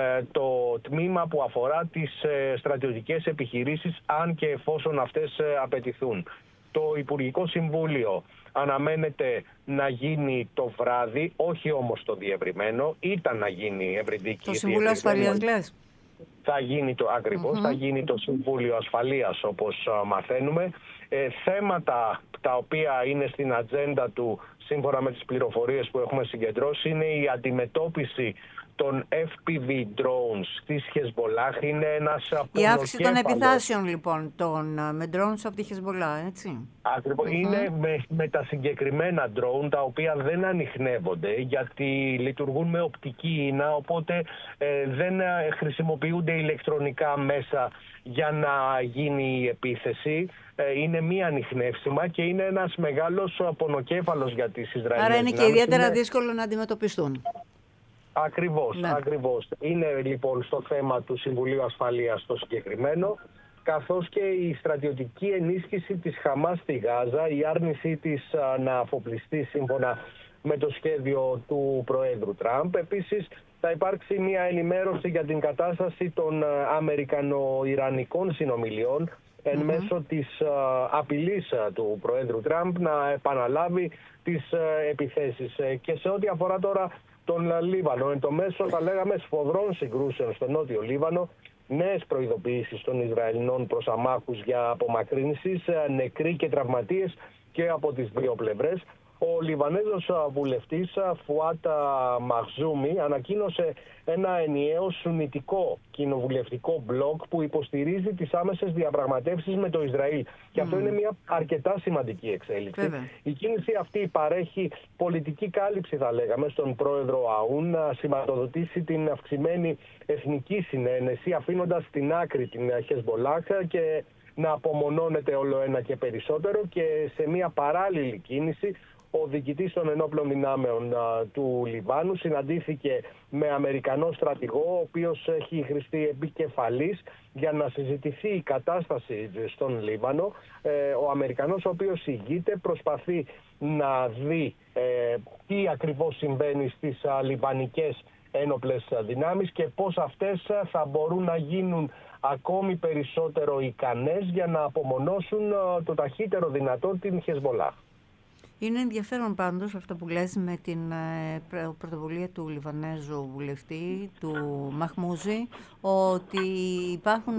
το τμήμα που αφορά τις στρατιωτικές επιχειρήσεις, αν και εφόσον αυτές απαιτηθούν. Το Υπουργικό Συμβούλιο αναμένεται να γίνει το βράδυ, όχι όμως το διευρυμένο. Ήταν να γίνει, Ευρυδίκη. Το Συμβούλιο Ασφαλείας λες? Θα γίνει το ακριβώς, θα γίνει το Συμβούλιο Ασφαλείας, όπως μαθαίνουμε. Θέματα τα οποία είναι στην ατζέντα του, σύμφωνα με τις πληροφορίες που έχουμε συγκεντρώσει, είναι η αντιμετώπιση των FPV drones της Χεσμπολάχ. Είναι ένας η αύξηση των επιθάσεων λοιπόν με drones από τη Χεσμπολάχ, έτσι. Ακριβώς. Είναι με τα συγκεκριμένα drone, τα οποία δεν ανιχνεύονται γιατί λειτουργούν με οπτική ίνα, οπότε δεν χρησιμοποιούνται ηλεκτρονικά μέσα για να γίνει η επίθεση. Είναι μη ανιχνεύσιμα και είναι ένας μεγάλος πονοκέφαλος για τις Ισραηλινές. Άρα είναι και ιδιαίτερα δύσκολο να αντιμετωπιστούν. Ακριβώς, ακριβώς. Είναι λοιπόν στο θέμα του Συμβουλίου Ασφαλείας το συγκεκριμένο, καθώς και η στρατιωτική ενίσχυση της Χαμάς στη Γάζα, η άρνησή της να αφοπλιστεί σύμφωνα με το σχέδιο του Προέδρου Τραμπ. Επίσης θα υπάρξει μια ενημέρωση για την κατάσταση των Αμερικανο-Ιρανικών συνομιλιών εν μέσω της απειλής του Προέδρου Τραμπ να επαναλάβει τις επιθέσεις. Και σε ό,τι αφορά τώρα τον Λίβανο, εν το μέσο, θα λέγαμε, σφοδρών συγκρούσεων στο νότιο Λίβανο, νέες προειδοποιήσεις των Ισραηλινών προς αμάχους για απομακρύνσεις, νεκροί και τραυματίες και από τις δύο πλευρές. Ο Λιβανέζος βουλευτής Φουάτα Μαχζούμι ανακοίνωσε ένα ενιαίο σουνιτικό κοινοβουλευτικό μπλοκ που υποστηρίζει τις άμεσες διαπραγματεύσεις με το Ισραήλ. Και αυτό είναι μια αρκετά σημαντική εξέλιξη. Η κίνηση αυτή παρέχει πολιτική κάλυψη, θα λέγαμε, στον πρόεδρο Αούν να σηματοδοτήσει την αυξημένη εθνική συνένεση, αφήνοντας στην άκρη την Χεσμπολάχ και να απομονώνεται όλο ένα και περισσότερο. Και σε μια παράλληλη κίνηση, ο διοικητής των ενόπλων δυνάμεων του Λιβάνου συναντήθηκε με Αμερικανό στρατηγό, ο οποίος έχει χρηστεί επικεφαλής για να συζητηθεί η κατάσταση στον Λίβανο. Ο Αμερικανός, ο οποίος ηγείται, προσπαθεί να δει τι ακριβώς συμβαίνει στις λιβανικές ένοπλες δυνάμεις και πώς αυτές θα μπορούν να γίνουν ακόμη περισσότερο ικανές για να απομονώσουν το ταχύτερο δυνατόν την Χεσμπολάχ. Είναι ενδιαφέρον πάντως αυτό που λες με την πρωτοβουλία του Λιβανέζου βουλευτή, του Μαχμούζη, ότι υπάρχουν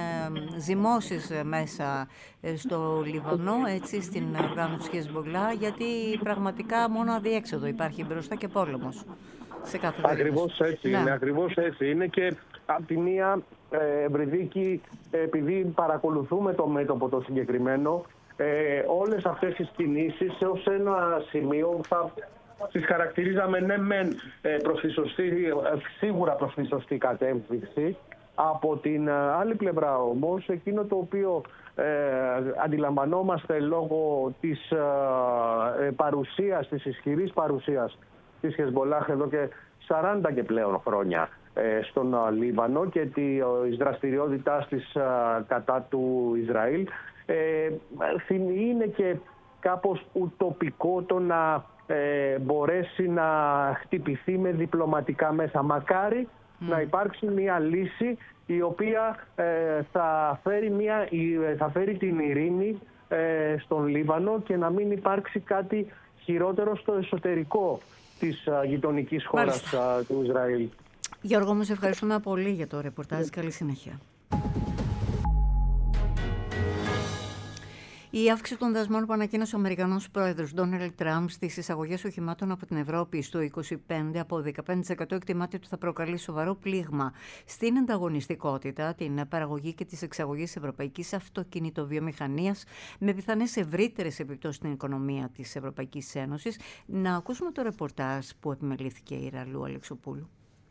ζυμώσεις μέσα στο Λιβανό, έτσι, στην οργάνωση Χεσμπολάχ, γιατί πραγματικά μόνο αδιέξοδο υπάρχει μπροστά και πόλεμος σε κάθε περίπτωση. Ακριβώς έτσι είναι, ακριβώς έτσι είναι. Και από τη μία, Ευρυδίκη, επειδή παρακολουθούμε το μέτωπο το συγκεκριμένο, όλες αυτές τις κινήσεις ως ένα σημείο θα τις χαρακτηρίζαμε σίγουρα προς τη σωστή κατεύθυνση. Από την άλλη πλευρά όμως, εκείνο το οποίο αντιλαμβανόμαστε λόγω της παρουσίας, της ισχυρής παρουσίας της Χεσμπολάχ εδώ και 40 και πλέον χρόνια στον Λίβανο και της δραστηριότητάς της κατά του Ισραήλ, είναι και κάπως ουτοπικό το να μπορέσει να χτυπηθεί με διπλωματικά μέσα. Μακάρι να υπάρξει μια λύση η οποία θα φέρει την ειρήνη στον Λίβανο και να μην υπάρξει κάτι χειρότερο στο εσωτερικό της γειτονικής χώρας του Ισραήλ. Γιώργο, μου σε ευχαριστούμε πολύ για το ρεπορτάζ. Καλή συνέχεια. Η αύξηση των δασμών που ανακοίνωσε ο Αμερικανός πρόεδρος Ντόναλντ Τραμπ στις εισαγωγές οχημάτων από την Ευρώπη στο 25% από 15% εκτιμάται ότι θα προκαλεί σοβαρό πλήγμα στην ανταγωνιστικότητα, την παραγωγή και τις εξαγωγές ευρωπαϊκής αυτοκινητοβιομηχανίας, με πιθανές ευρύτερες επιπτώσεις στην οικονομία της Ευρωπαϊκής Ένωσης. Να ακούσουμε το ρεπορτάζ που επιμελήθηκε η Ραλού Αλεξοπούλου.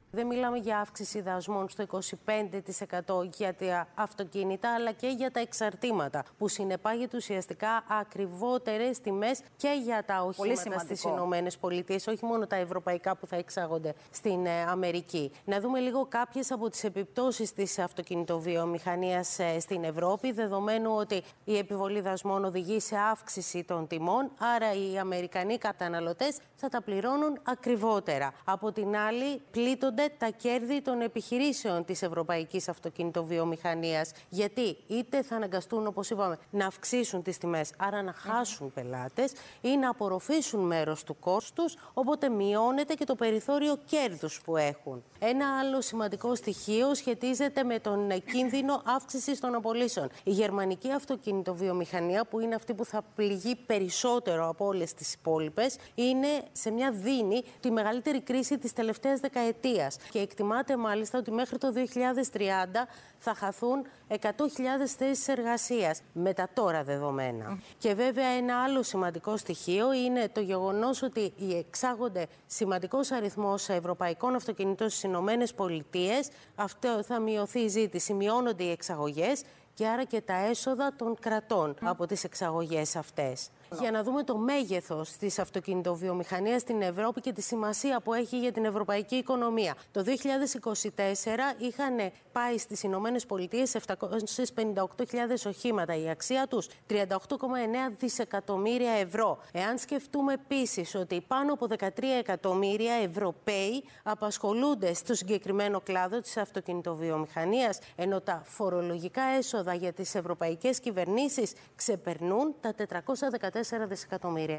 Δεν μιλάμε για αύξηση δασμών στο 25% για τα αυτοκίνητα, αλλά και για τα εξαρτήματα, που συνεπάγεται ουσιαστικά ακριβότερες τιμές και για τα οχήματα στις Ηνωμένες Πολιτείες, όχι μόνο τα ευρωπαϊκά που θα εξάγονται στην Αμερική. Να δούμε λίγο κάποιες από τις επιπτώσεις της αυτοκινητοβιομηχανίας στην Ευρώπη, δεδομένου ότι η επιβολή δασμών οδηγεί σε αύξηση των τιμών, άρα οι Αμερικανοί καταναλωτές θα τα πληρώνουν ακριβότερα. Από την άλλη, πλήττονται τα κέρδη των επιχειρήσεων της ευρωπαϊκής αυτοκινητοβιομηχανίας, γιατί είτε θα αναγκαστούν, όπως είπαμε, να αυξήσουν τις τιμές, άρα να χάσουν πελάτες, ή να απορροφήσουν μέρος του κόστους, οπότε μειώνεται και το περιθώριο κέρδους που έχουν. Ένα άλλο σημαντικό στοιχείο σχετίζεται με τον κίνδυνο αύξησης των απολύσεων. Η γερμανική αυτοκινητοβιομηχανία, που είναι αυτή που θα πληγεί περισσότερο από όλες τις υπόλοιπες, είναι σε μια δίνη τη μεγαλύτερη κρίση της τελευταίας δεκαετίας. Και εκτιμάται μάλιστα ότι μέχρι το 2030 θα χαθούν 100.000 θέσεις εργασίας, με τα τώρα δεδομένα. Και βέβαια ένα άλλο σημαντικό στοιχείο είναι το γεγονός ότι εξάγονται σημαντικός αριθμός ευρωπαϊκών αυτοκινήτων στις Ηνωμένες Πολιτείες. Αυτό θα μειωθεί η ζήτηση, μειώνονται οι εξαγωγές και άρα και τα έσοδα των κρατών από τις εξαγωγές αυτές. Για να δούμε το μέγεθος της αυτοκινητοβιομηχανίας στην Ευρώπη και τη σημασία που έχει για την ευρωπαϊκή οικονομία. Το 2024 είχαν πάει στις Ηνωμένες Πολιτείες 758.000 οχήματα. Η αξία τους 38,9 δισεκατομμύρια ευρώ. Εάν σκεφτούμε επίσης ότι πάνω από 13 εκατομμύρια Ευρωπαίοι απασχολούνται στο συγκεκριμένο κλάδο της αυτοκινητοβιομηχανίας, ενώ τα φορολογικά έσοδα για τις ευρωπαϊκές κυβερνήσεις ξεπερνούν τα 414 δισεκατομμύρια.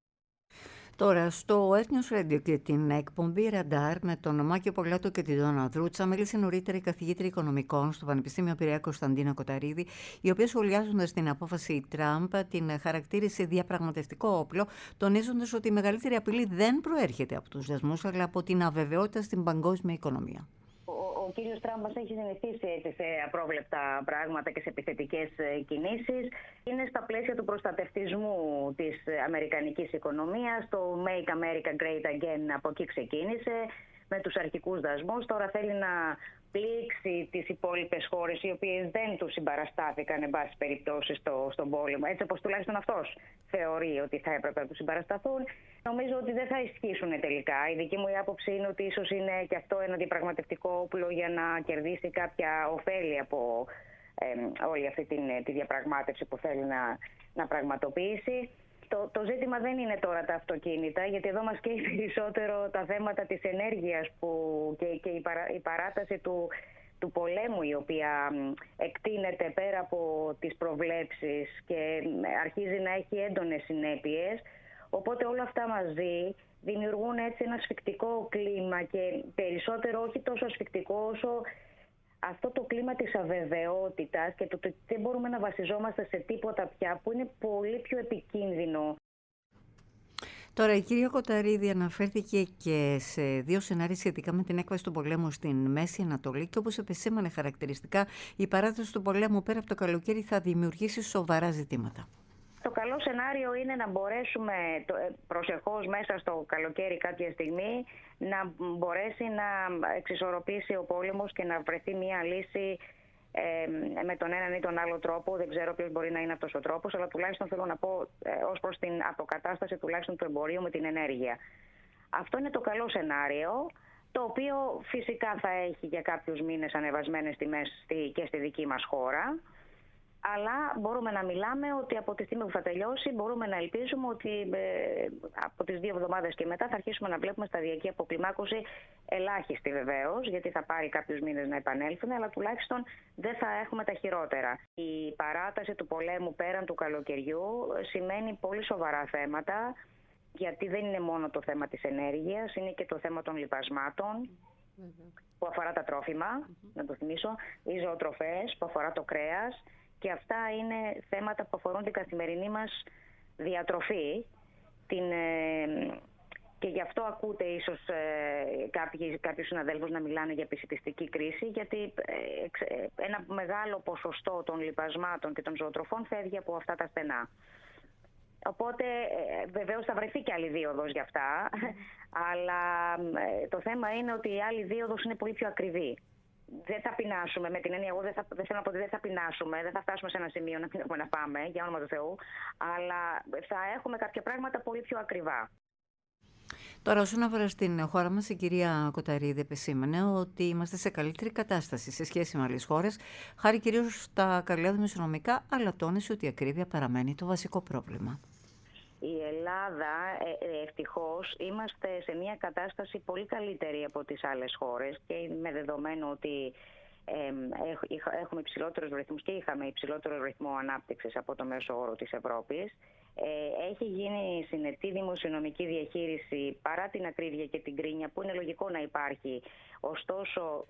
Τώρα, στο News Radio και την εκπομπή Ραντάρ με τον Μάκιο Πολάτο και την Δόνα Δρούτσα, μίλησε νωρίτερα η καθηγήτρια οικονομικών στο Πανεπιστήμιο Πειραιά Κωνσταντίνα Κοταρίδη, η οποία, σχολιάζοντας την απόφαση Τραμπ, την χαρακτήρισε διαπραγματευτικό όπλο, τονίζοντας ότι η μεγαλύτερη απειλή δεν προέρχεται από τους δασμούς, αλλά από την αβεβαιότητα στην παγκόσμια οικονομία. Ο κύριος Τραμπ μας έχει συνηθίσει έτσι σε απρόβλεπτα πράγματα και σε επιθετικές κινήσεις. Είναι στα πλαίσια του προστατευτισμού της αμερικανικής οικονομίας. Το Make America Great Again από εκεί ξεκίνησε, με τους αρχικούς δασμούς. Τώρα θέλει να πλήξει τις υπόλοιπες χώρες, οι οποίες δεν του συμπαραστάθηκαν, εν πάση περιπτώσει, στον πόλεμο. Έτσι όπως τουλάχιστον αυτός θεωρεί ότι θα έπρεπε να του συμπαρασταθούν. Νομίζω ότι δεν θα ισχύσουν τελικά. Η δική μου άποψη είναι ότι ίσως είναι και αυτό ένα διαπραγματευτικό όπλο για να κερδίσει κάποια ωφέλη από όλη αυτή τη διαπραγμάτευση που θέλει να πραγματοποιήσει. Το ζήτημα δεν είναι τώρα τα αυτοκίνητα, γιατί εδώ μας καίει περισσότερο τα θέματα της ενέργειας και η παράταση του πολέμου, η οποία εκτείνεται πέρα από τις προβλέψεις και αρχίζει να έχει έντονες συνέπειες. Οπότε όλα αυτά μαζί δημιουργούν έτσι ένα ασφικτικό κλίμα, και περισσότερο όχι τόσο ασφικτικό όσο αυτό το κλίμα της αβεβαιότητας και το ότι δεν μπορούμε να βασιζόμαστε σε τίποτα πια, που είναι πολύ πιο επικίνδυνο. Τώρα, η κυρία Κοταρίδη αναφέρθηκε και σε δύο σενάρια σχετικά με την έκβαση του πολέμου στην Μέση Ανατολή, και όπως επεσήμανε χαρακτηριστικά, η παράταση του πολέμου πέρα από το καλοκαίρι θα δημιουργήσει σοβαρά ζητήματα. Το καλό σενάριο είναι να μπορέσουμε προσεχώς μέσα στο καλοκαίρι κάποια στιγμή να μπορέσει να εξισορροπήσει ο πόλεμος και να βρεθεί μια λύση με τον έναν ή τον άλλο τρόπο. Δεν ξέρω ποιος μπορεί να είναι αυτός ο τρόπος, αλλά τουλάχιστον θέλω να πω ως προς την αποκατάσταση τουλάχιστον του εμπορίου με την ενέργεια. Αυτό είναι το καλό σενάριο, το οποίο φυσικά θα έχει για κάποιους μήνες ανεβασμένες τιμές και στη δική μας χώρα. Αλλά μπορούμε να μιλάμε ότι από τη στιγμή που θα τελειώσει, μπορούμε να ελπίζουμε ότι από τις 2 εβδομάδες και μετά θα αρχίσουμε να βλέπουμε σταδιακή αποκλιμάκωση, ελάχιστη βεβαίως, γιατί θα πάρει κάποιους μήνες να επανέλθουν, αλλά τουλάχιστον δεν θα έχουμε τα χειρότερα. Η παράταση του πολέμου πέραν του καλοκαιριού σημαίνει πολύ σοβαρά θέματα, γιατί δεν είναι μόνο το θέμα της ενέργειας, είναι και το θέμα των λιπασμάτων, που αφορά τα τρόφιμα, να το θυμίσω, οι ζωοτροφές, που αφορά το κρέας. Και αυτά είναι θέματα που αφορούν την καθημερινή μας διατροφή. Και γι' αυτό ακούτε ίσως κάποιους συναδέλφους να μιλάνε για επισιτιστική κρίση, γιατί ένα μεγάλο ποσοστό των λιπασμάτων και των ζωοτροφών φεύγει από αυτά τα στενά. Οπότε βεβαίως θα βρεθεί και άλλη δίωδος για αυτά, Αλλά το θέμα είναι ότι η άλλη δίωδος είναι πολύ πιο ακριβή. Δεν θα πεινάσουμε, με την έννοια, εγώ δεν θέλω να πω ότι δεν θα πεινάσουμε, δεν θα φτάσουμε σε ένα σημείο να μην έχουμε να πάμε, για όνομα του Θεού, αλλά θα έχουμε κάποια πράγματα πολύ πιο ακριβά. Τώρα, όσον αφορά στην χώρα μας, η κυρία Κοταρίδη επεσήμανε ότι είμαστε σε καλύτερη κατάσταση σε σχέση με άλλες χώρες, χάρη κυρίως στα καλά δημοσιονομικά, αλλά τόνισε ότι η ακρίβεια παραμένει το βασικό πρόβλημα. Η Ελλάδα, ευτυχώς, είμαστε σε μια κατάσταση πολύ καλύτερη από τις άλλες χώρες και με δεδομένο ότι έχουμε υψηλότερους ρυθμούς και είχαμε υψηλότερο ρυθμό ανάπτυξης από το μέσο όρο της Ευρώπης. Έχει γίνει συνετή δημοσιονομική διαχείριση παρά την ακρίβεια και την κρίνια που είναι λογικό να υπάρχει. Ωστόσο,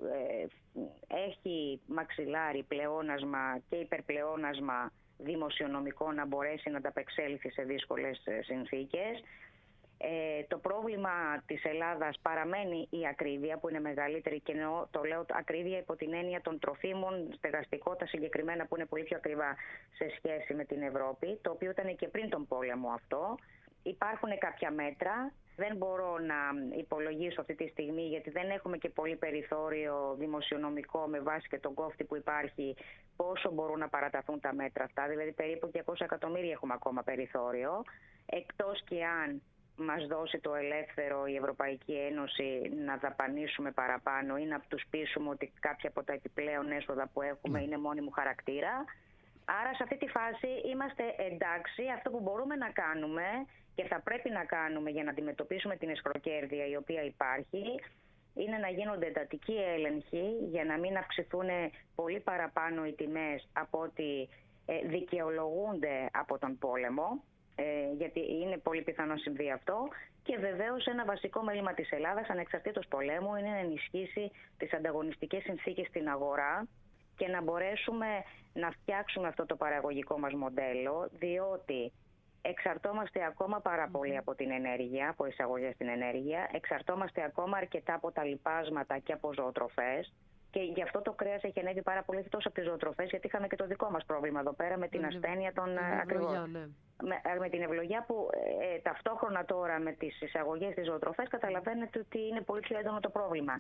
έχει μαξιλάρι πλεόνασμα και υπερπλεόνασμα δημοσιονομικό να μπορέσει να ανταπεξέλθει σε δύσκολες συνθήκες. Το πρόβλημα της Ελλάδας παραμένει η ακρίβεια που είναι μεγαλύτερη και το λέω ακρίβεια υπό την έννοια των τροφίμων, στεγαστικότητα συγκεκριμένα που είναι πολύ πιο ακριβά σε σχέση με την Ευρώπη, το οποίο ήταν και πριν τον πόλεμο αυτό. Υπάρχουν κάποια μέτρα, δεν μπορώ να υπολογίσω αυτή τη στιγμή γιατί δεν έχουμε και πολύ περιθώριο δημοσιονομικό με βάση και τον κόφτη που υπάρχει πόσο μπορούν να παραταθούν τα μέτρα αυτά, δηλαδή περίπου 200 εκατομμύρια έχουμε ακόμα περιθώριο, εκτός και αν μας δώσει το ελεύθερο η Ευρωπαϊκή Ένωση να δαπανίσουμε παραπάνω ή να τους πείσουμε ότι κάποια από τα επιπλέον έσοδα που έχουμε είναι μόνιμου χαρακτήρα. Άρα σε αυτή τη φάση είμαστε εντάξει. Αυτό που μπορούμε να κάνουμε και θα πρέπει να κάνουμε για να αντιμετωπίσουμε την εσχροκέρδεια η οποία υπάρχει είναι να γίνονται εντατικοί έλεγχοι για να μην αυξηθούν πολύ παραπάνω οι τιμές από ότι δικαιολογούνται από τον πόλεμο. Γιατί είναι πολύ πιθανό να συμβεί αυτό. Και βεβαίως ένα βασικό μέλημα της Ελλάδας, ανεξαρτήτως πολέμου, είναι να ενισχύσει τις ανταγωνιστικές συνθήκες στην αγορά και να μπορέσουμε να φτιάξουμε αυτό το παραγωγικό μας μοντέλο, διότι εξαρτώμαστε ακόμα πάρα πολύ από την ενέργεια, από εισαγωγές στην ενέργεια, εξαρτώμαστε ακόμα αρκετά από τα λιπάσματα και από ζωοτροφές. Και γι' αυτό το κρέας έχει ανέβει πάρα πολύ εκτός από τις ζωοτροφές, γιατί είχαμε και το δικό μας πρόβλημα εδώ πέρα με την ασθένεια των ακριβώς. Με την ευλογιά που ταυτόχρονα τώρα με τις εισαγωγές της ζωοτροφές καταλαβαίνετε ότι είναι πολύ πιο έντονο το πρόβλημα.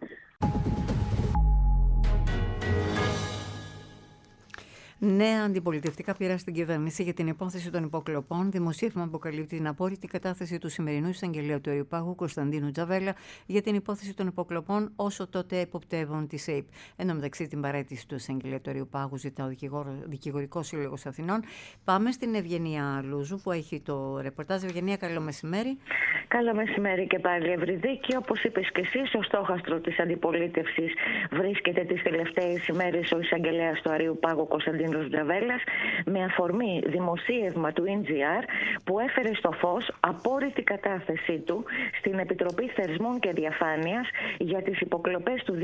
Νέα αντιπολιτευτικά πειρά στην κυβέρνηση για την υπόθεση των υποκλοπών. Δημοσίευμα αποκαλύπτει την απόρριτη κατάθεση του σημερινού εισαγγελέα του Αριουπάγου Κωνσταντίνου Τζαβέλα για την υπόθεση των υποκλοπών όσο τότε υποπτεύων τη ΑΕΠ. Εν τω μεταξύ, την παραίτηση του εισαγγελέα του Αριουπάγου ζητά ο Δικηγορικός Σύλλογος Αθηνών. Πάμε στην Ευγενία Λούζου που έχει το ρεπορτάζ. Ευγενία, καλό μεσημέρι. Καλό μεσημέρι και πάλι, Ευρυδίκη. Όπως είπες και εσύ, στο στόχαστρο της αντιπολίτευσης βρίσκεται τις τελευταίες ημέρες ο εισαγγελέας του Αριουπάγου Κωνσταντίνου Τζαβέλας με αφορμή δημοσίευμα του NGR που έφερε στο φως απόρριτη κατάθεσή του στην Επιτροπή Θεσμών και Διαφάνειας για τις υποκλοπές του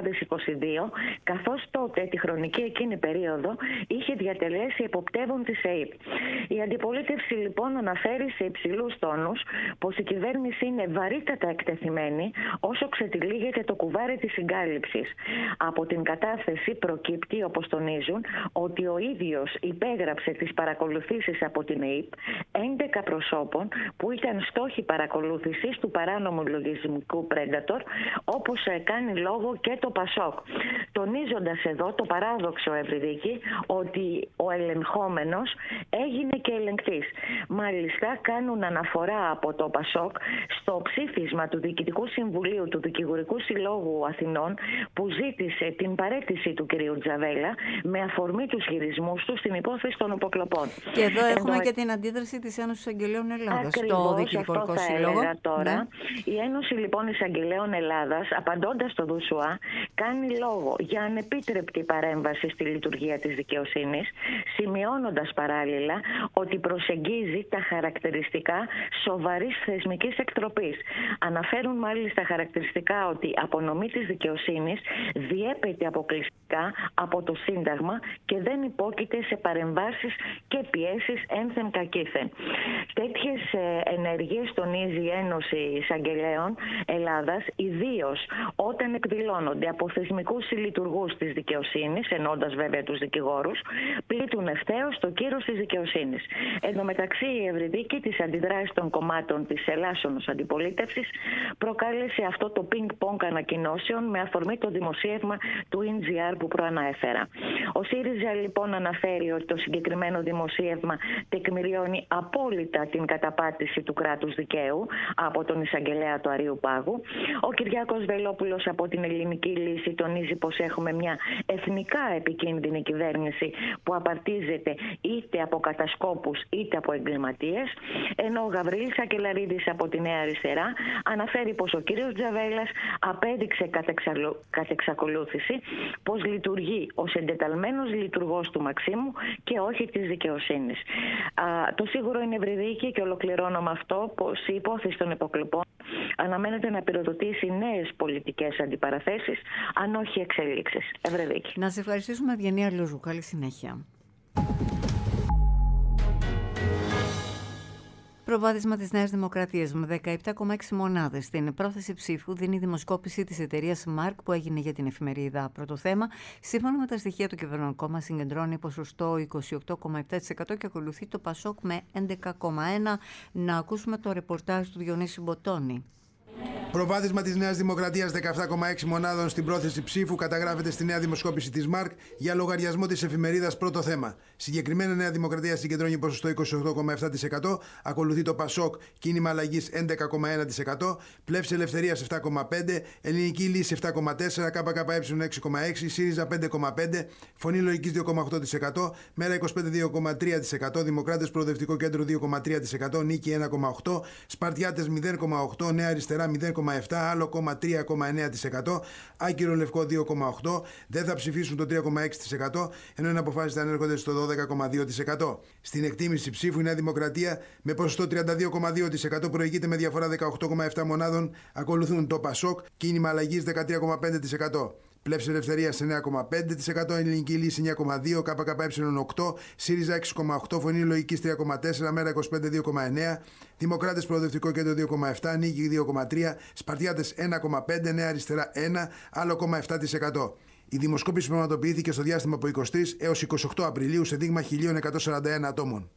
2022, καθώς τότε τη χρονική εκείνη περίοδο είχε διατελέσει εποπτεύων της ΑΕΠ. Η αντιπολίτευση λοιπόν αναφέρει σε υψηλούς τόνους πως η κυβέρνηση είναι βαρύτατα εκτεθειμένη όσο ξετυλίγεται το κουβάρι της συγκάλυψης. Από την κατάθεση προκύπτει, όπως τονίζουν, ότι ο ίδιος υπέγραψε τις παρακολουθήσεις από την ΑΕΠ 11 προσώπων που ήταν στόχοι παρακολούθησης του παράνομου λογισμικού Predator, όπως κάνει λόγο και το ΠΑΣΟΚ. Τονίζοντας εδώ το παράδοξο, Ευρυδίκη, ότι ο ελεγχόμενος έγινε και ελεγκτής. Μάλιστα κάνουν αναφορά από το ΠΑΣΟΚ στο ψήφισμα του Διοικητικού Συμβουλίου του Δικηγορικού Συλλόγου Αθηνών που ζήτησε την παραίτηση του κ. Τζαβέλα με αφορμή τους χειρισμούς του στην υπόθεση των υποκλοπών. Και εδώ έχουμε και την αντίδραση της Ένωσης Εισαγγελέων Ελλάδας στο Δικηγορικό Σύλλογο. Τώρα. Ναι. Η Ένωση λοιπόν Εισαγγελέων Ελλάδας, απαντώντας στο ΔΟΥΣΟΑ, κάνει λόγο για ανεπίτρεπτη παρέμβαση στη λειτουργία της δικαιοσύνης, σημειώνοντας παράλληλα ότι προσεγγίζει τα χαρακτηριστικά σοβαρής θεσμικής εκτροπής. Αναφέρουν μάλιστα χαρακτηριστικά ότι η απονομή της δικαιοσύνης διέπεται αποκλειστικά αποκλειστικά από το Σύνταγμα και δεν υπόκειται σε παρεμβάσεις και πιέσεις ένθεν κακήθεν. Τέτοιες ενέργειες τονίζει η Ένωση Εισαγγελέων Ελλάδας, ιδίως όταν εκδηλώνονται από θεσμικούς λειτουργούς της δικαιοσύνης, εννοώντας βέβαια τους δικηγόρους, πλήττουν ευθέως το κύρος της δικαιοσύνης. Εν τω μεταξύ, η Ευρυδίκη της αντιδράσης των κομμάτων της ελάσσονος αντιπολίτευσης προκάλεσε αυτό το πινκ-πονκ ανακοινώσεων με αφορμή το δημοσίευμα του NGR που προανέφερα. Ο ΣΥΡΙΖΑ λοιπόν αναφέρει ότι το συγκεκριμένο δημοσίευμα τεκμηριώνει απόλυτα την καταπάτηση του κράτους δικαίου από τον εισαγγελέα του Αρείου Πάγου. Ο Κυριάκος Βελόπουλος από την Ελληνική Λύση τονίζει πως έχουμε μια εθνικά επικίνδυνη κυβέρνηση που απαρτίζεται είτε από κατασκόπους είτε από εγκληματίες, ενώ ο Γαβρίλης Σακελαρίδης από τη Νέα Αριστερά αναφέρει πως ο κύριος Τζαβέλας απέδειξε κατ' εξακολούθηση πως λειτουργεί ως εντεταλμένος λειτουργός του Μαξίμου και όχι της δικαιοσύνης. Το σίγουρο είναι, Ευρυδίκη, και ολοκληρώνω με αυτό, πως η υπόθεση των υποκλοπών αναμένεται να πυροδοτήσει νέες πολιτικές αντιπαραθέσεις, αν όχι εξελίξεις. Ευρυδίκη. Να σε ευχαριστήσουμε, Ευγενία Λούζου. Καλή συνέχεια. Προβάδισμα της Νέας Δημοκρατίας με 17,6 μονάδες. Στην πρόθεση ψήφου δίνει η δημοσκόπηση της εταιρείας Μάρκ που έγινε για την εφημερίδα Πρώτο Θέμα. Σύμφωνα με τα στοιχεία του κυβερνών κόμμα συγκεντρώνει ποσοστό 28,7% και ακολουθεί το Πασόκ με 11,1%. Να ακούσουμε το ρεπορτάζ του Διονύση Μποτώνη. Προβάδισμα της Νέας Δημοκρατίας 17,6 μονάδων στην πρόθεση ψήφου καταγράφεται στη νέα δημοσκόπηση της ΜΑΡΚ για λογαριασμό της εφημερίδας Πρώτο Θέμα. Συγκεκριμένα, Νέα Δημοκρατία συγκεντρώνει ποσοστό 28,7%, ακολουθεί το ΠΑΣΟΚ, Κίνημα Αλλαγής 11,1%, Πλεύση Ελευθερίας 7,5%, Ελληνική Λύση 7,4%, ΚΚΕ 6,6%, ΣΥΡΙΖΑ 5,5%, Φωνή Λογικής 2,8%, Μέρα 25 2,3%, Δημοκράτες Προοδευτικό Κέντρο 2,3%, Νίκη 1,8%, Σπαρτιάτες 0,8%, Νέα Αριστερά 0,7%, Άλλο κόμμα 3,9%, Άκυρο Λευκό 2,8%, δεν θα ψηφίσουν το 3,6%, ενώ οι αποφάσεις θα ανέρχονται στο 12,2%. Στην εκτίμηση ψήφου η Νέα Δημοκρατία με ποσοστό 32,2% προηγείται με διαφορά 18,7 μονάδων, ακολουθούν το ΠΑΣΟΚ, Κίνημα Αλλαγής 13,5%. Πλεύση Ελευθερίας 9,5%, Ελληνική Λύση 9,2%, ΚΚΕ 8%, ΣΥΡΙΖΑ 6,8%, Φωνή Λογικής 3,4%, Μέρα 25 2,9%, Δημοκράτες Προοδευτικό Κέντρο 2,7%, Νίκη 2,3%, Σπαρτιάτες 1,5%, Νέα Αριστερά 1%, Άλλο κόμμα 7%. Η δημοσκόπηση πραγματοποιήθηκε στο διάστημα από 23 έως 28 Απριλίου σε δείγμα 1.141 ατόμων.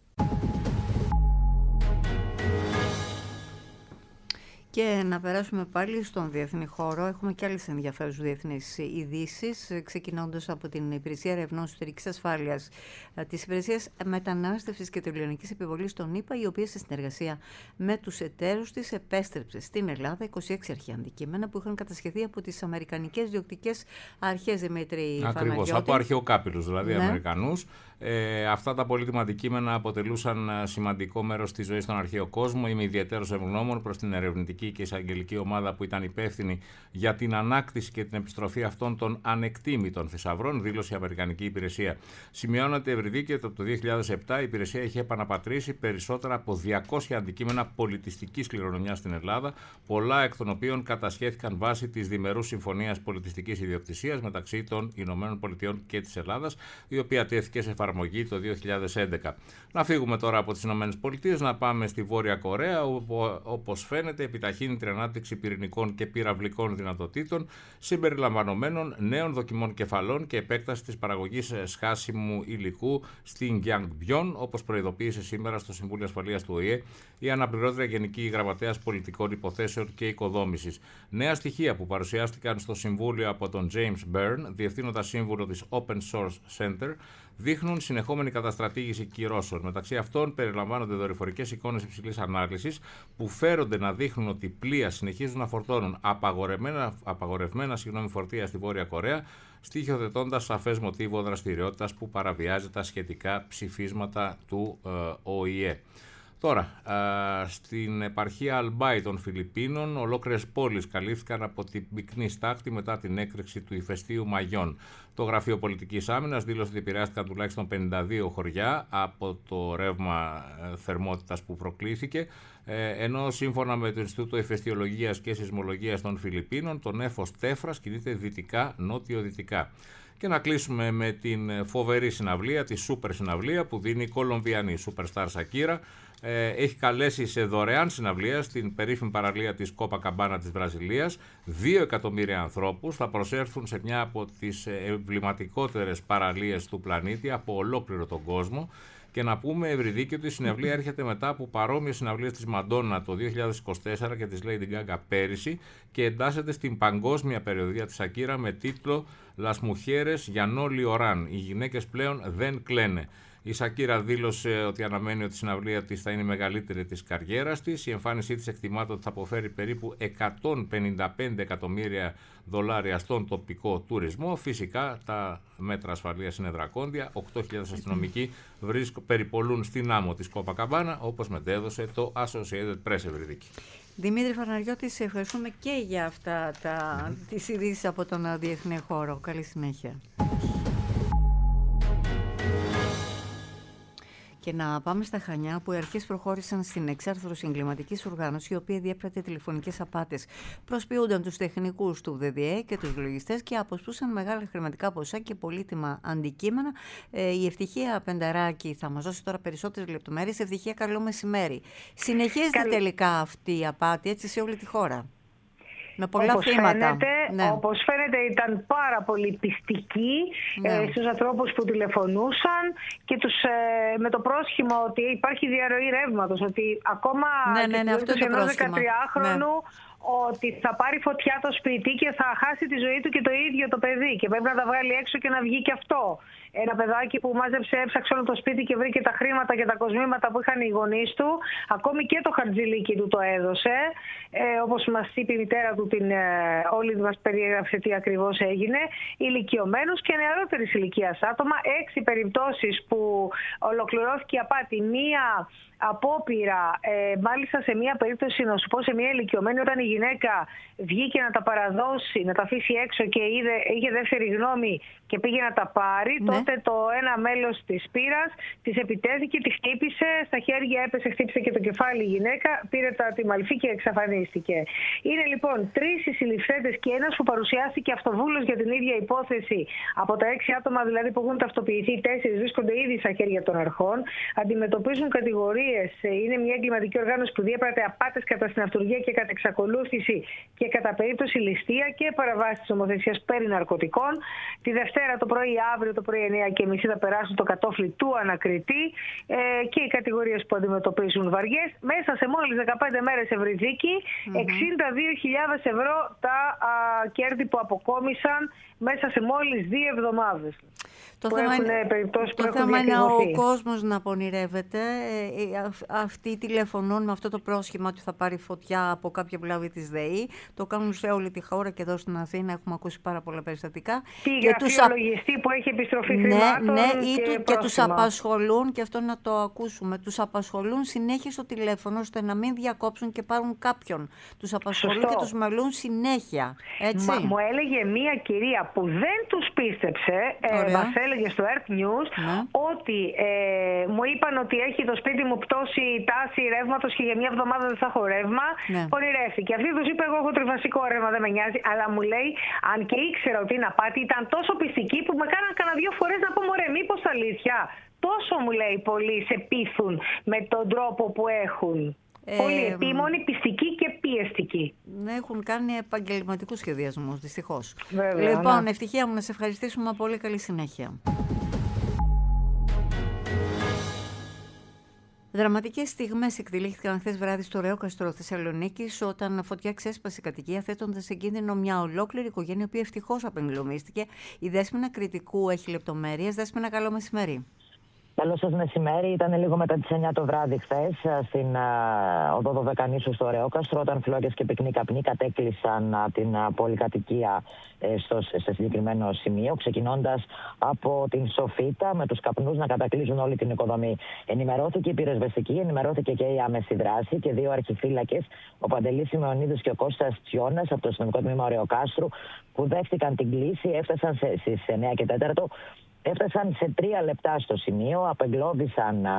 Και να περάσουμε πάλι στον διεθνή χώρο. Έχουμε και άλλες ενδιαφέρουσες διεθνείς ειδήσεις, ξεκινώντας από την Υπηρεσία Ερευνών Εσωτερικής Ασφάλειας της Υπηρεσίας Μετανάστευσης και Τελειωνικής Επιβολής των ΗΠΑ, η οποία σε συνεργασία με τους εταίρους της επέστρεψε στην Ελλάδα 26 αρχαία αντικείμενα που είχαν κατασχεθεί από τις Αμερικανικές Διοκτικές Αρχές. Δημήτρη Παναγιώτη. Ακριβώς, από αρχαιοκάπηλους, δηλαδή ναι. Αμερικανούς. Αυτά τα πολύτιμα αντικείμενα αποτελούσαν σημαντικό μέρος της ζωής στον αρχαίο κόσμο. Είμαι ιδιαίτερος ευγνώμων προς την ερευνητική και εισαγγελική ομάδα που ήταν υπεύθυνη για την ανάκτηση και την επιστροφή αυτών των ανεκτήμητων θησαυρών, δήλωσε η Αμερικανική Υπηρεσία. Σημειώνεται, Ευρυδίκη, ότι από το 2007 η υπηρεσία έχει επαναπατρίσει περισσότερα από 200 αντικείμενα πολιτιστικής κληρονομιάς στην Ελλάδα, πολλά εκ των οποίων κατασχέθηκαν βάσει της διμερούς συμφωνίας πολιτιστικής ιδιοκτησίας μεταξύ των ΗΠΑ και της Ελλάδας, η οποία τέθηκε σε εφαρμογή το 2011. Να φύγουμε τώρα από τις ΗΠΑ, να πάμε στη Βόρεια Κορέα, όπου όπως φαίνεται επιταχύνει την ανάπτυξη πυρηνικών και πυραυλικών δυνατοτήτων, συμπεριλαμβανομένων νέων δοκιμών κεφαλών και επέκταση της παραγωγής σχάσιμου υλικού στην Gyeongbyon, όπως προειδοποίησε σήμερα στο Συμβούλιο Ασφαλείας του ΟΗΕ η αναπληρώτρια Γενική Γραμματέας Πολιτικών Υποθέσεων και Οικοδόμησης. Νέα στοιχεία που παρουσιάστηκαν στο Συμβούλιο από τον James Byrne, διευθύνοντα σύμβουλο της Open Source Center, δείχνουν συνεχόμενη καταστρατήγηση κυρώσεων. Μεταξύ αυτών περιλαμβάνονται δορυφορικές εικόνες υψηλής ανάλυσης που φέρονται να δείχνουν ότι πλοία συνεχίζουν να φορτώνουν απαγορευμένα φορτία στη Βόρεια Κορέα, στοιχειοθετώντας σαφές μοτίβο δραστηριότητας που παραβιάζει τα σχετικά ψηφίσματα του ΟΗΕ. Τώρα, στην επαρχία Αλμπάι των Φιλιππίνων, ολόκληρες πόλεις καλύφθηκαν από την πυκνή στάχτη μετά την έκρηξη του ηφαιστείου Μαγιόν. Το Γραφείο Πολιτικής Άμυνας δήλωσε ότι επηρεάστηκαν τουλάχιστον 52 χωριά από το ρεύμα θερμότητας που προκλήθηκε, ενώ σύμφωνα με το Ινστιτούτο Ηφαιστειολογίας και Σεισμολογίας των Φιλιππίνων, το νέφος Τέφρας κινείται δυτικά-νότιο-δυτικά. Και να κλείσουμε με την φοβερή συναυλία, τη σούπερ συναυλία που δίνει η Κολομβιανή Superstar Shakira. Έχει καλέσει σε δωρεάν συναυλία στην περίφημη παραλία της Κόπακαμπάνα της Βραζιλίας 2 εκατομμύρια ανθρώπους. Θα προσέρθουν σε μια από τις εμβληματικότερες παραλίες του πλανήτη από ολόκληρο τον κόσμο. Και να πούμε, Ευρυδίκη, ότι η συναυλία έρχεται μετά από παρόμοιες συναυλίες της Μαντόνα το 2024 και της Lady Gaga πέρυσι και εντάσσεται στην παγκόσμια περιοδία της Shakira με τίτλο «Las mujeres ya no lloran». Οι γυναίκες πλέον δεν κλαίνε. Η Shakira δήλωσε ότι αναμένει ότι η συναυλία της θα είναι η μεγαλύτερη της καριέρας της. Η εμφάνισή της εκτιμάται ότι θα αποφέρει περίπου $155 εκατομμύρια στον τοπικό τουρισμό. Φυσικά τα μέτρα ασφαλείας είναι δρακόντια. 8.000 αστυνομικοί περιπολούν στην άμμο της Κόπακαμπάνα, όπως μετέδωσε το Associated Press, Ευρυδίκη. Δημήτρη Φαρναριώτη, σε ευχαριστούμε και για αυτά τις ειδήσεις από τον διεθνή χώρο. Καλή συνέχεια. Και να πάμε στα Χανιά, που οι αρχές προχώρησαν στην εξάρθρωση εγκληματικής οργάνωσης, η οποία διέπρατε τηλεφωνικές απάτες. Προσποιούνταν τους τεχνικούς του ΔΔΕ και τους λογιστές και αποσπούσαν μεγάλα χρηματικά ποσά και πολύτιμα αντικείμενα. Η Ευτυχία Πενταράκη θα μας δώσει τώρα περισσότερες λεπτομέρειες. Ευτυχία, καλό μεσημέρι. Συνεχίζεται τελικά αυτή η απάτη έτσι σε όλη τη χώρα? Με πολλά θύματα. Όπως φαίνεται ήταν πάρα πολύ πιστικοί στους ανθρώπους που τηλεφωνούσαν και με το πρόσχημα ότι υπάρχει διαρροή ρεύματος, ότι ακόμα και ενός 13χρονου ότι θα πάρει φωτιά το σπίτι και θα χάσει τη ζωή του και το ίδιο το παιδί και πρέπει να τα βγάλει έξω και να βγει και αυτό. Ένα παιδάκι που έψαξε όλο το σπίτι και βρήκε τα χρήματα και τα κοσμήματα που είχαν οι γονείς του, ακόμη και το χαρτζηλίκι του το έδωσε, όπως μας είπε η μητέρα του, όλη μας περιέγραψε τι ακριβώς έγινε, ηλικιωμένους και νεαρότερης ηλικίας άτομα, 6 περιπτώσεις που ολοκληρώθηκε η απάτη, μία απόπειρα, μάλιστα σε μία περίπτωση, να σου πω, σε μία ηλικιωμένη, όταν η γυναίκα βγήκε να τα παραδώσει, να τα αφήσει έξω και είχε δεύτερη γνώμη και πήγε να τα πάρει, τότε το ένα μέλος της πύρας της επιτέθηκε, τη χτύπησε, στα χέρια έπεσε, χτύπησε και το κεφάλι η γυναίκα, πήρε τη μαλφή και εξαφανίστηκε. Είναι λοιπόν 3 οι συλληφθέντες και ένας που παρουσιάστηκε αυτοβούλος για την ίδια υπόθεση. Από τα 6 άτομα δηλαδή που έχουν ταυτοποιηθεί, 4 βρίσκονται ήδη στα χέρια των αρχών, αντιμετωπίζουν κατηγορίες. Είναι μια εγκληματική οργάνωση που διέπρατε απάτες κατά συναυτουργία και κατά εξακολούθηση και κατά περίπτωση ληστεία και παραβάσεις της νομοθεσίας περί ναρκωτικών. Τη Δευτέρα το πρωί, αύριο το πρωί 9:30 θα περάσουν το κατόφλι του ανακριτή και οι κατηγορίες που αντιμετωπίζουν βαριές. Μέσα σε μόλις 15 μέρες, Ευρυδίκη, 62.000 ευρώ τα κέρδη που αποκόμισαν μέσα σε μόλις 2 εβδομάδες. Το θέμα είναι ο κόσμος να πονηρεύεται. Αυτοί τηλεφωνούν με αυτό το πρόσχημα ότι θα πάρει φωτιά από κάποια βλάβη της ΔΕΗ. Το κάνουν σε όλη τη χώρα και εδώ στην Αθήνα έχουμε ακούσει πάρα πολλά περιστατικά. Τι γραφείο λογιστή που έχει επιστροφή χρημάτων. Και τους απασχολούν, και αυτό να το ακούσουμε, τους απασχολούν συνέχεια στο τηλέφωνο ώστε να μην διακόψουν και πάρουν κάποιον. Τους απασχολούν και τους μελούν συνέχεια. Έτσι. Μου έλεγε μία κυρία που δεν τους πίστεψε, μας έλεγε στο Earth News, ότι μου είπαν ότι έχει το σπίτι μου πτώση τάση ρεύματος και για μια εβδομάδα δεν θα έχω ρεύμα. Πονηρεύτηκε. Αυτή τους είπε: εγώ έχω τριφασικό ρεύμα, δεν με νοιάζει. Αλλά μου λέει, αν και ήξερα ότι είναι απάτη, ήταν τόσο πιστική που με κάναν κανένα 2 φορές να πω: μωρέ, μήπως αλήθεια? Τόσο, μου λέει, πολλοί σε πείθουν με τον τρόπο που έχουν. Πολύ επίμονοι, πιστικοί και πιεστικοί. Έχουν κάνει επαγγελματικούς σχεδιασμούς, δυστυχώς. Βέβαια, λοιπόν, Ευτυχία μου, να σε ευχαριστήσουμε πολύ. Καλή συνέχεια. Δραματικές στιγμές εκτελήθηκαν χθες βράδυ στο Ρεόκαστρο Θεσσαλονίκης, όταν φωτιά ξέσπασε κατοικία, θέτοντας σε κίνδυνο μια ολόκληρη οικογένεια, η οποία ευτυχώς απεγκλωμίστηκε. Η Δέσποινα Κρητικού έχει λεπτομέρειες. Δέσποινα, καλό μεσημέρι. Καλό σας μεσημέρι. Ήταν λίγο μετά τις 9 το βράδυ χθες στην οδό Δωδεκανήσου στο Ρεόκαστρο, όταν φλόγες και πυκνοί καπνοί κατέκλυσαν την πολυκατοικία στο συγκεκριμένο σημείο, ξεκινώντας από την Σοφίτα, με τους καπνούς να κατακλείζουν όλη την οικοδομή. Ενημερώθηκε η πυροσβεστική, ενημερώθηκε και η άμεση δράση και 2 αρχιφύλακες, ο Παντελής Σιμεωνίδης και ο Κώστας Τσιώνας από το αστυνομικό τμήμα Ρεοκάστρου, που δέχτηκαν την κλήση, έφτασαν στις 9 και 4. Έφτασαν σε 3 λεπτά στο σημείο, απεγκλώβησαν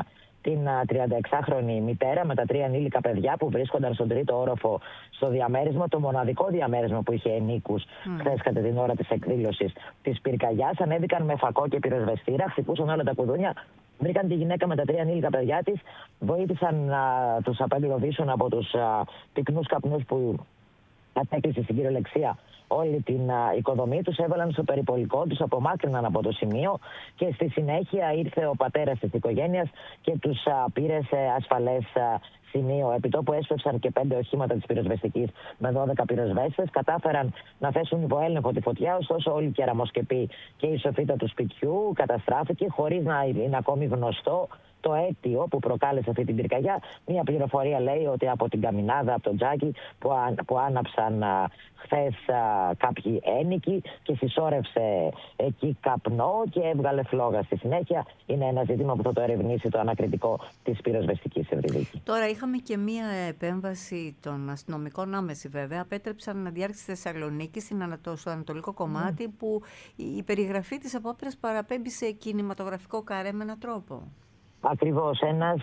την 36χρονη μητέρα με τα 3 ενήλικα παιδιά που βρίσκονταν στον 3ο όροφο στο διαμέρισμα, το μοναδικό διαμέρισμα που είχε ενίκους χθες κατά την ώρα της εκδήλωσης της πυρκαγιάς. Ανέβηκαν με φακό και πυροσβεστήρα, χτυπούσαν όλα τα κουδούνια. Βρήκαν τη γυναίκα με τα 3 ενήλικα παιδιά της, βοήθησαν να τους απεγκλωβίσουν από τους πυκνούς καπνούς που κατέκλυσε στην κυριολεξία όλη την οικοδομή τους, έβαλαν στο περιπολικό, τους απομάκρυναν από το σημείο και στη συνέχεια ήρθε ο πατέρας της οικογένειας και τους πήρε σε ασφαλές σημείο. Επί τόπου έσπευσαν και 5 οχήματα της πυροσβεστικής με 12 πυροσβέστες. Κατάφεραν να θέσουν υπό έλεγχο τη φωτιά, ωστόσο όλη η κεραμοσκεπή και η σοφίτα του σπιτιού καταστράφηκε χωρίς να είναι ακόμη γνωστό το αίτιο που προκάλεσε αυτή την πυρκαγιά. Μία πληροφορία λέει ότι από την καμινάδα, από τον τζάκι που άναψαν χθες κάποιοι ένοικοι και συσσόρευσε εκεί καπνό και έβγαλε φλόγα. Στη συνέχεια είναι ένα ζήτημα που θα το ερευνήσει το ανακριτικό της πυροσβεστικής Ευρωδίκης. Τώρα είχαμε και μία επέμβαση των αστυνομικών άμεση βέβαια. Απέτρεψαν να διάρξει στη Θεσσαλονίκη στο ανατολικό κομμάτι που η περιγραφή της απόπειρας παραπέμπει σε κινηματογραφικό καρέ με έναν τρόπο. Ακριβώς, ένας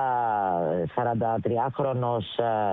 43χρονος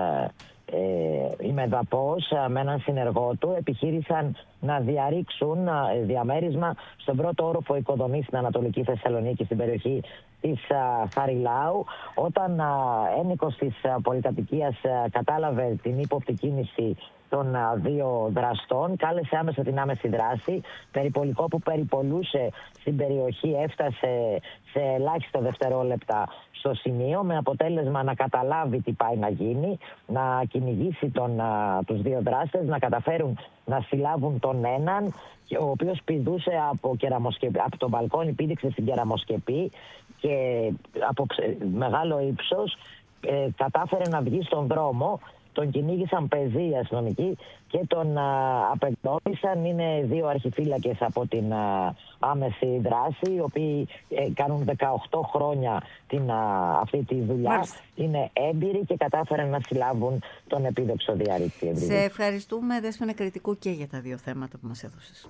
ημεδαπός με έναν συνεργό του επιχείρησαν να διαρρήξουν διαμέρισμα στον πρώτο όροφο οικοδομής στην Ανατολική Θεσσαλονίκη, στην περιοχή της Χαριλάου. Όταν ένικος της πολυκατοικίας κατάλαβε την ύποπτη κίνηση των 2 δραστών, κάλεσε άμεσα την άμεση δράση. Περιπολικό που περιπολούσε στην περιοχή έφτασε σε ελάχιστα δευτερόλεπτα στο σημείο, με αποτέλεσμα να καταλάβει τι πάει να γίνει, να κυνηγήσει τους 2 δράστες, να καταφέρουν να συλλάβουν τον έναν, ο οποίος πηδούσε από το μπαλκόνι, πήδηξε στην κεραμοσκεπή και από μεγάλο ύψος κατάφερε να βγει στον δρόμο. Τον κυνήγησαν πεζοί αστυνομικοί και τον απεκτώνησαν. Είναι 2 αρχιφύλακες από την άμεση δράση, οι οποίοι κάνουν 18 χρόνια αυτή τη δουλειά. Μάλιστα. Είναι έμπειροι και κατάφεραν να συλλάβουν τον επίδοξο διαρρήκτη. Σε ευχαριστούμε, Δέσποινα Κρητικού, και για τα 2 θέματα που μας έδωσες.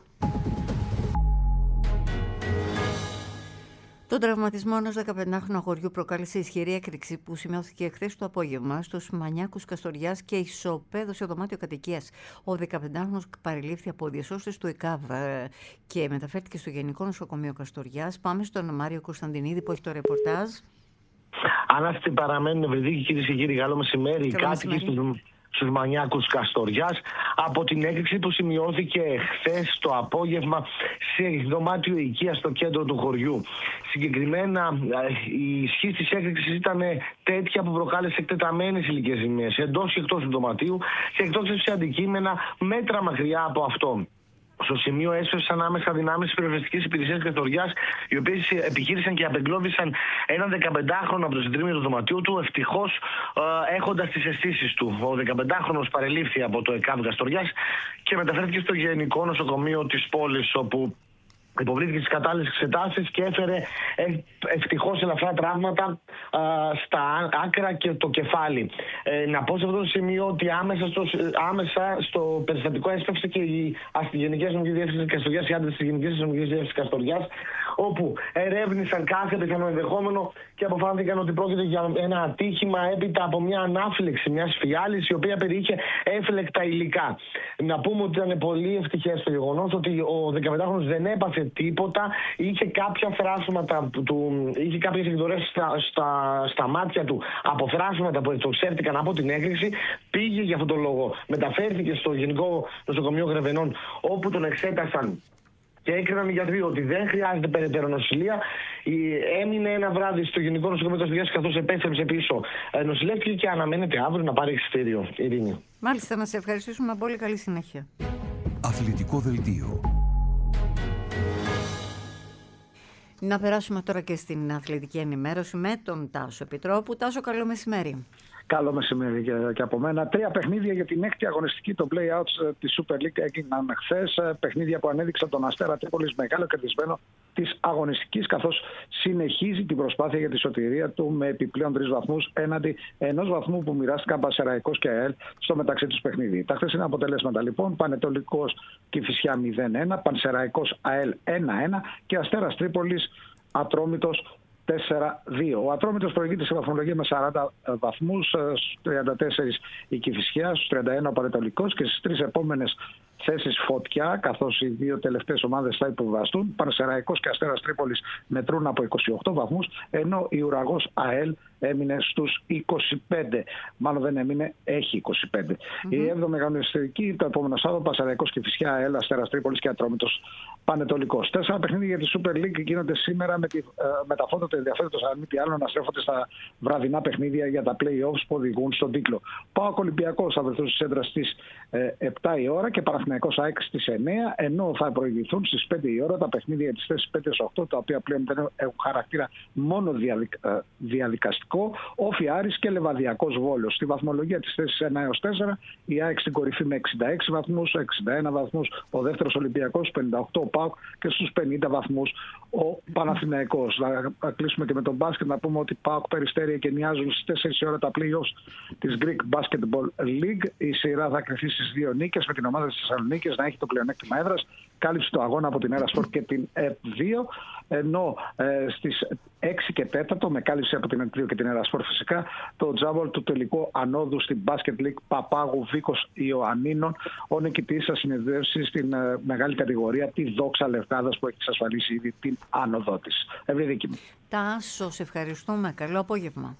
Τον τραυματισμό ενός 15χρονου αγοριού προκάλεσε ισχυρή έκρηξη που σημειώθηκε χθες το απόγευμα στους Μανιάκους Καστοριάς και ισοπαίδωσε δωμάτιο κατοικίας. Ο 15χρονος παρελήφθη από διασώστες του ΕΚΑΒ και μεταφέρθηκε στο Γενικό Νοσοκομείο Καστοριάς. Πάμε στον Μάριο Κωνσταντινίδη που έχει το ρεπορτάζ. Ανάστητη παραμένουν Ευρυδίκη, κυρίες και κύριοι. Καλό μεσημέρι. Οι κάτοικοι στους Μανιάκους Καστοριάς από την έκρηξη που σημειώθηκε χθες το απόγευμα σε δωμάτιο οικίας στο κέντρο του χωριού. Συγκεκριμένα η ισχύ της έκρηξης ήταν τέτοια που προκάλεσε εκτεταμένες ηλικές ζημίες εντός και εκτός του δωματίου και εκτόξευσε αντικείμενα μέτρα μακριά από αυτό. Στο σημείο έσπευσαν άμεσα δυνάμεις της πυροσβεστικής υπηρεσίας Καστοριάς, οι οποίες επιχείρησαν και απεγκλώβησαν έναν 15χρονο από το συντρίμμιο του δωματίου του, ευτυχώς έχοντας τις αισθήσεις του. Ο 15χρονος παρελήφθη από το ΕΚΑΒ Καστοριάς και μεταφέρθηκε στο Γενικό Νοσοκομείο της πόλης, όπου υποβλήθηκε στις κατάλληλες εξετάσεις και έφερε ευτυχώς ελαφρά τραύματα στα άκρα και το κεφάλι. Να πω σε αυτό το σημείο ότι άμεσα στο περιστατικό έσπευσε και η Γενική Αστυνομική Διεύθυνση Καστοριάς, οι άντρες της Γενικής Αστυνομικής Διεύθυνσης Καστοριάς, όπου ερεύνησαν κάθε πιθανό ενδεχόμενο και αποφάνθηκαν ότι πρόκειται για ένα ατύχημα έπειτα από μια ανάφλεξη μιας φιάλης, η οποία περιείχε έφλεκτα υλικά. Να πούμε ότι ήταν πολύ ευτυχές το γεγονός ότι ο 15χρονος δεν έπαθε τίποτα, είχε κάποια φράσματα είχε κάποιες εκδορές στα μάτια του από φράσματα που εξέρθηκαν από την έκρηξη. Πήγε για αυτόν τον λόγο, μεταφέρθηκε στο Γενικό Νοσοκομείο Γρεβενών, όπου τον εξέτασαν και έκριναν οι γιατροί ότι δεν χρειάζεται περαιτέρω νοσηλεία. Έμεινε ένα βράδυ στο Γενικό Νοσοκομείο Καστοριάς, καθώς επέστρεψε πίσω. Νοσηλεύτηκε και αναμένεται αύριο να πάρει εξιτήριο. Ειρήνη. Μάλιστα, να σε ευχαριστήσουμε πολύ. Καλή συνέχεια. Αθλητικό δελτίο. Να περάσουμε τώρα και στην αθλητική ενημέρωση με τον Τάσο Επιτρόπου. Τάσο, καλό μεσημέρι. Καλό μεσημέρι και από μένα. 3 παιχνίδια για την 6η αγωνιστική, το play-outs της Super League, έγιναν χθες. Παιχνίδια που ανέδειξαν τον Αστέρα Τρίπολης μεγάλο κερδισμένο της αγωνιστικής, καθώς συνεχίζει την προσπάθεια για τη σωτηρία του με επιπλέον 3 βαθμούς έναντι 1 βαθμού που μοιράστηκαν Πανσεραϊκός και ΑΕΛ στο μεταξύ τους παιχνίδι. Τα χθεσινά αποτελέσματα λοιπόν: Πανετολικός Κηφισιά 0-1, Πανσεραϊκός ΑΕΛ 1-1 και Αστέρας Τρίπολης Ατρόμητος 4-2. Ο Ατρόμητος προηγείται σε βαθμολογία με 40 βαθμούς, στους 34 η Κηφισιά, στους 31 ο Πανετολικός και στις τρεις επόμενες θέσεις Φωτιά, καθώς οι δύο τελευταίες ομάδες θα υποβιβαστούν. Πανσεραϊκός και Αστέρας Τρίπολης μετρούν από 28 βαθμούς, ενώ η Ουραγός ΑΕΛ έμεινε στους 25. Μάλλον δεν έμεινε, έχει 25. Η 7η αγωνιστική, το επόμενο Σάββατο, Πανσεραϊκός και Φυσιά ΑΕΛ, Αστέρας Τρίπολης και Ατρόμητος Πανετολικός. 4 παιχνίδια για τη Super League γίνονται σήμερα με τα φώτα του ενδιαφέροντος, αν μη τι άλλο, να στρέφονται στα βραδινά παιχνίδια για τα play-offs που οδηγούν στον τίτλο. ΠΑΟΚ Ολυμπιακός θα βρεθούν στις έδρας στις 7 η ώρα και Παναθηναϊκός ΑΕΚ στις 9, ενώ θα προηγηθούν στις 5 η ώρα τα παιχνίδια για τις θέσεις 5-8, τα οποία πλέον δεν έχουν χαρακτήρα μόνο διαδικαστικό, Όφι Άρης και Λεβαδιακός Βόλος. Στη βαθμολογία της θέσης 1 έως 4, η ΑΕΚ στην κορυφή με 66 βαθμούς, 61 βαθμούς ο δεύτερος Ολυμπιακός, 58 ο ΠΑΟΚ και στους 50 βαθμούς ο Παναθηναϊκός. Να κλείσουμε και με τον μπάσκετ, να πούμε ότι ΠΑΟΚ Περιστέρια και νοιάζουν στις 4 η ώρα τα play-offs της Greek Basketball League. Η σειρά θα κρυφθεί στις 2 νίκες, με την ομάδα της Θεσσαλονίκης να έχει το πλεονέκτημα έδρας. Κάλυψε το αγώνα από την Αερασπορ και την ΕΠ2, ενώ στις 6 και 4, με κάλυψη από την ΕΠ2 και την Αερασπορ φυσικά, το τζάμπολ του τελικού ανόδου στην Basket League Παπάγου Βίκος Ιωαννίνων. Ο νικητής θα συνεδρεύσει στην μεγάλη κατηγορία τη Δόξα Λευκάδας, που έχει εξασφαλίσει ήδη την άνοδό της. Ευρυδίκη μου. Τάσο, σε ευχαριστούμε. Καλό απόγευμα.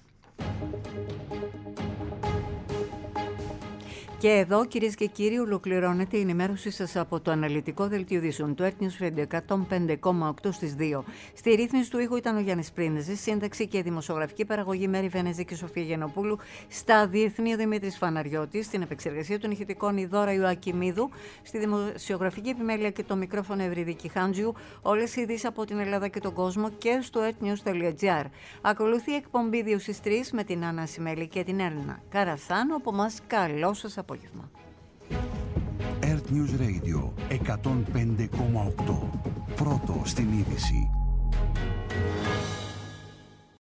Και εδώ, κυρίες και κύριοι, ολοκληρώνεται η ενημέρωσή σας από το αναλυτικό δελτίο ειδήσεων του Earth News Radio 105,8 στις 2. Στη ρύθμιση του ήχου ήταν ο Γιάννης Πρίνεζης, σύνταξη και δημοσιογραφική παραγωγή Μέρη Βενέζη και Σοφία Γενοπούλου, στα διεθνή ο Δημήτρης Φαναριώτης, στην επεξεργασία των ηχητικών η Δώρα Ιωακιμίδου, στη δημοσιογραφική επιμέλεια και το μικρόφωνο Ευρυδίκη Χάντζιου, όλες οι ειδήσεις από την Ελλάδα και τον κόσμο και στο earthnews.gr. Ακολουθεί η εκπομπή 2 στις 3 με την Άννα Σιμέλη και την Έλληνα Καραθάνου. Από μας καλό σας απόγευμα. Earth News Radio 105,8. Πρώτο στην είδηση.